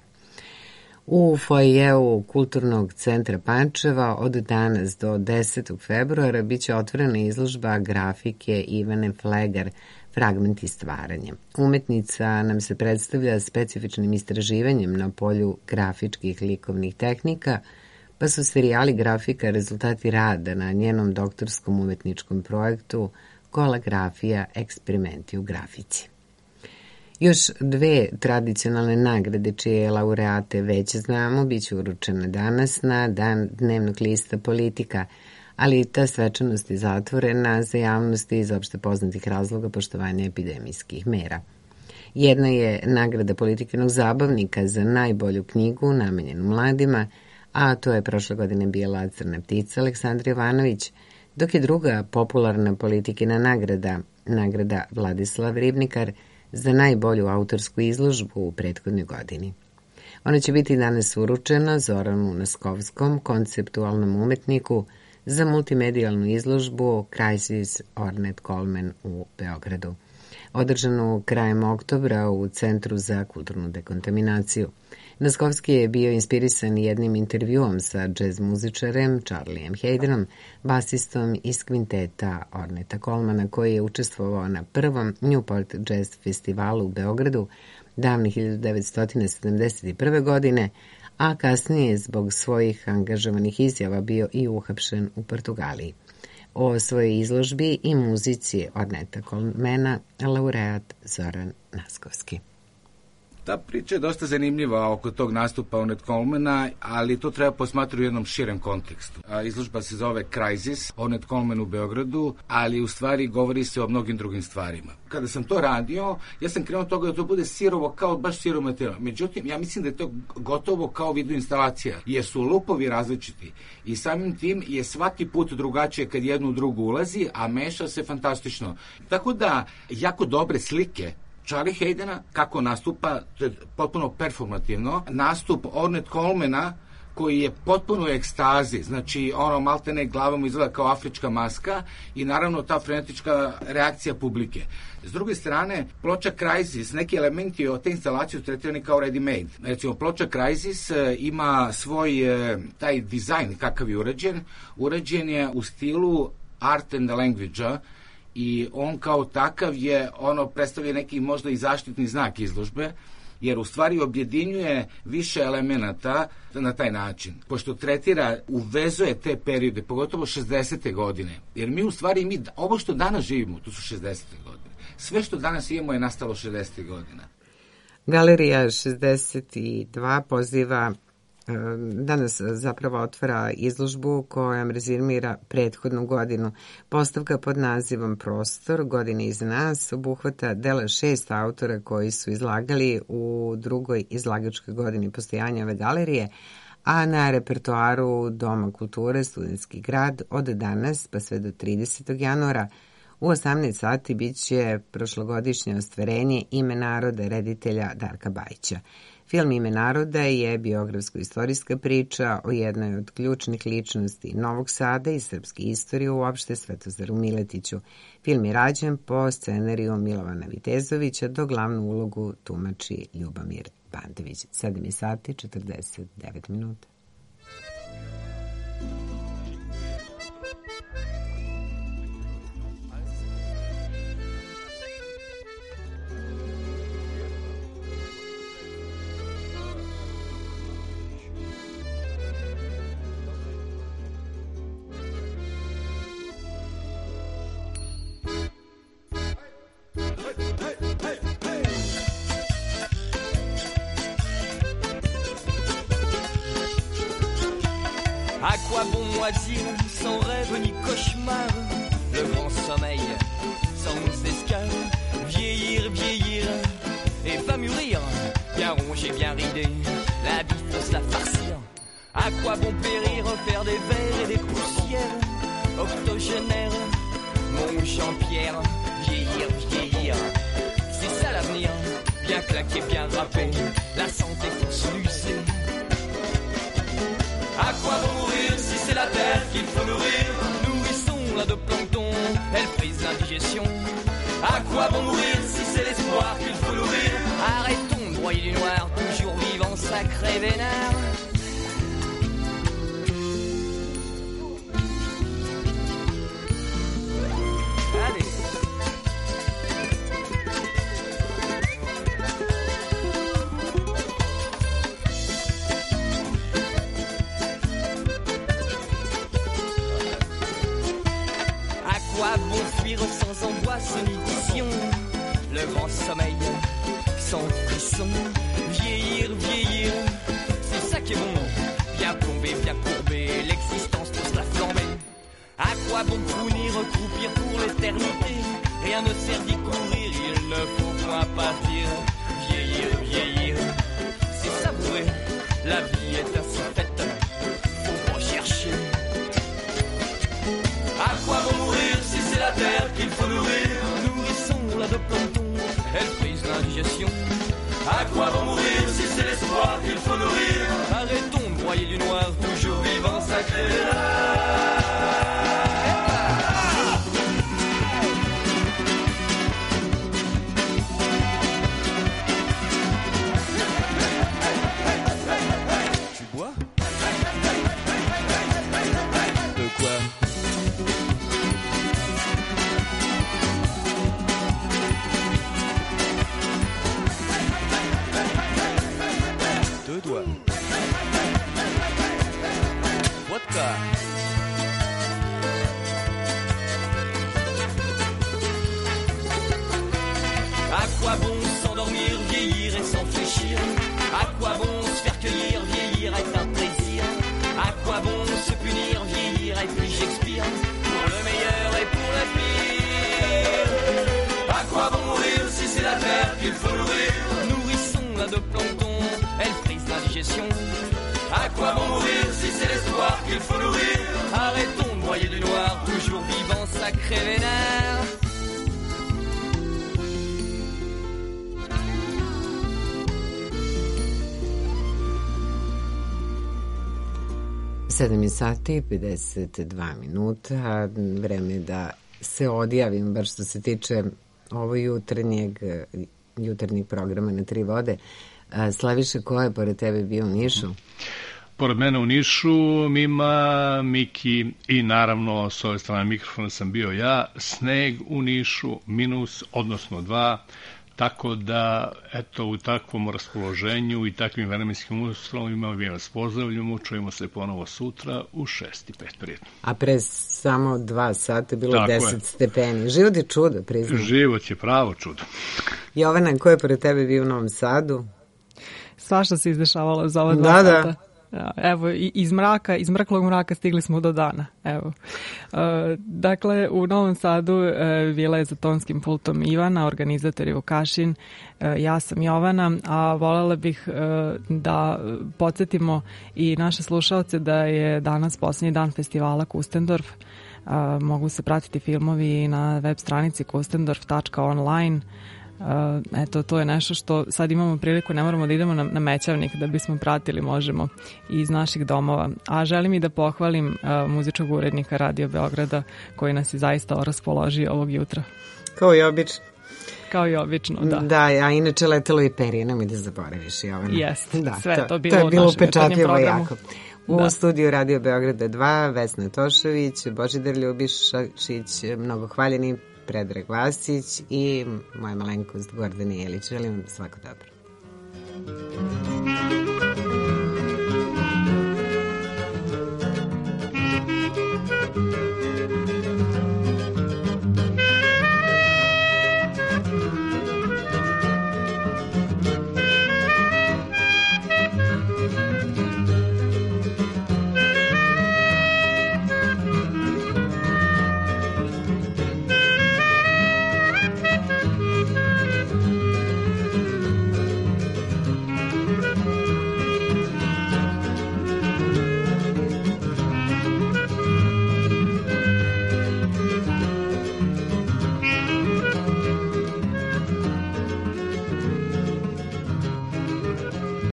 U fojeu Kulturnog centra Pančeva od danas do desetog februara biće otvorena izložba grafike Ivane Flegar, Fragmenti stvaranja. Umetnica nam se predstavlja specifičnim istraživanjem na polju grafičkih likovnih tehnika, pa su serijali grafika rezultati rada na njenom doktorskom umetničkom projektu Kolagrafija, eksperimenti u grafici. Još dve tradicionalne nagrade čije laureate već znamo biće uručene danas na dan dnevnog lista Politika, ali ta svečanost je zatvorena za javnost iz opšte poznatih razloga poštovanja epidemijskih mera. Jedna je nagrada Politikinog zabavnika za najbolju knjigu namenjenu mladima, a to je prošle godine bila Crna ptica Aleksandra Jovanović, dok je druga popularna Politikina nagrada, nagrada Vladislav Ribnikar, za najbolju autorsku izložbu u prethodnoj godini. Ona će biti danas uručena Zoranu Naskovskom, konceptualnom umetniku, za multimedijalnu izložbu Crisis Ornette Coleman u Beogradu, održanu krajem oktobra u Centru za kulturnu dekontaminaciju. Naskovski je bio inspirisan jednim intervjuom sa džez muzičarem Charlijem Haydenom, basistom iz kvinteta Orneta Colmana, koji je učestvovao na prvom Newport Jazz festivalu u Beogradu davne hiljadu devetsto sedamdeset prve. godine, a kasnije zbog svojih angažovanih izjava bio i uhapšen u Portugaliji. o svojoj izložbi i muzici Orneta Colemana, laureat Zoran Naskovski. Ta priča je dosta zanimljiva oko tog nastupa Ornette Colemana, ali to treba posmatrati u jednom širem kontekstu. Izložba se zove Crisis, Ornette Coleman u Beogradu, ali u stvari govori se o mnogim drugim stvarima. Kada sam to radio, ja sam krenuo toga da to bude sirovo, kao baš sirovo materijal. Međutim, ja mislim da je to gotovo kao video instalacija, jer su lupovi različiti i samim tim je svaki put drugačije kad jednu u drugu ulazi, a meša se fantastično. Tako da, jako dobre slike Charlie Haydena, kako nastupa, to je potpuno performativno, nastup Ornette Colemana, koji je potpuno u ekstazi, znači ono maltene glavom izgleda kao afrička maska i naravno ta frenetička reakcija publike. S druge strane, ploča Crisis, neki elementi od te instalacije tretirani kao ready-made. Recimo, ploča Crisis ima svoj taj dizajn kakav je urađen, urađen je u stilu art and language-a, i on kao takav je, ono, predstavlja neki možda i zaštitni znak izložbe, jer u stvari objedinjuje više elemenata na taj način. Pošto tretira, uvezuje te periode, pogotovo šezdesete godine. Jer mi u stvari, mi, ovo što danas živimo, to su šezdesete godine. Sve što danas imamo je nastalo šezdesetih godina. Galerija šezdeset dva poziva danas zapravo otvara izložbu kojom rezimira prethodnu godinu. Postavka pod nazivom Prostor, godine iza nas, obuhvata dela šest autora koji su izlagali u drugoj izlagačkoj godini postojanja ove galerije, a na repertoaru Doma kulture Studentski grad od danas pa sve do tridesetog januara u osamnaest sati bit će prošlogodišnje ostvarenje Ime naroda reditelja Darka Bajića. Film Ime naroda je biografsko-istorijska priča o jednoj od ključnih ličnosti Novog Sada i srpske istorije uopšte, Svetozaru Miletiću. Film je rađen po scenariju Milovana Vitezovića, do glavnu ulogu tumači Ljubomir Bandović. sedam sati četrdeset devet minuta. À quoi bon moisir, sans rêve ni cauchemar, le grand sommeil, sans escale, vieillir, vieillir, et va mûrir, bien rongé, bien ridé, la vie faut se la farcir. À quoi bon périr, faire des vers et des poussières, octogénaire, mon Jean-Pierre, vieillir, vieillir, c'est ça l'avenir, bien claqué, bien râpé, la santé faut se l'user. À quoi bon mourir si c'est la terre qu'il faut nourrir? Nourrissons-la de plancton, elle frise l'indigestion. À quoi bon mourir si c'est l'espoir qu'il faut nourrir? Arrêtons de broyer du noir, toujours vivant, sacré vénard. Allez. Sans angoisse ni vision, le grand sommeil sans frisson, vieillir, vieillir, c'est ça qui est bon, bien plombé, bien courbé, l'existence tous la flambée. À quoi bon fournir, croupir pour l'éternité? Rien ne sert d'y courir, il ne faut point pâtir. Vieillir, vieillir, c'est savourer, la vie est ainsi faite, faut pas chercher. À quoi bon mourir si c'est la terre qu'il faut nourrir? Nourrissons-la de plancton, elle frise l'indigestion. À quoi bon mourir si c'est l'espoir qu'il faut nourrir? Arrêtons de broyer du noir, toujours vivant, sacré. Tu bois? De quoi? Deux doigts. Vodka. question. À quoi bon mourir si c'est l'espoir qu'il faut nourrir? Arrêtons de broyer du noir, toujours vivant, sacré vénère. sedam je sati i pedeset dva minuta, vreme je da se odjavim, bar što se tiče ovo jutarnjeg, jutarnjeg programa na Tri vode. Slaviše, ko je pored tebe bio u Nišu? Pored mene u Nišu Mima, Miki i naravno s ove strane mikrofona sam bio ja. Sneg u Nišu, minus, odnosno dva. Tako da, eto, u takvom raspoloženju i takvim vremenskim uslovima mi vas pozdravljamo, čujemo se ponovo sutra u šest i pet prijetno. A pre samo dva sata bilo Tako deset je. stepeni. Život je čudo, priznam. Život je pravo čudo. Jovana, ko je pored tebe bio u Novom Sadu? Svašta se izdešavalo za ova dva Da, da. sata. Ja, evo, i- iz mraka, iz mrklog mraka stigli smo do dana. Evo. E, dakle, u Novom Sadu e, bila je za tonskim pultom Ivana, organizator je Vukašin, e, ja sam Jovana, a voljela bih e, da podsjetimo i naše slušalce da je danas posljednji dan festivala Kustendorf. E, mogu se pratiti filmovi na web stranici kustendorf tačka online. Uh, eto, to je nešto što sad imamo priliku, ne moramo da idemo na, na Mećavnik da bismo pratili, možemo iz naših domova. A želim i da pohvalim uh, muzičkog urednika Radio Beograda koji nas je zaista raspoložio ovog jutra. Kao i obično. Kao i obično, da. Da, a inače letelo i perje, nemoj da zaboraviš, Jovana. Jeste, Da, sve to, to bilo to je u bilo našem jutarnjem upečatljivo programu. jako. U Da. studiju Radio Beograda dva, Vesna Tošović, Božidar Ljubišić, mnogo hvaljeni, Predrag Vasić i moja malenkost Gordana Jelić. Želim vam svako dobro.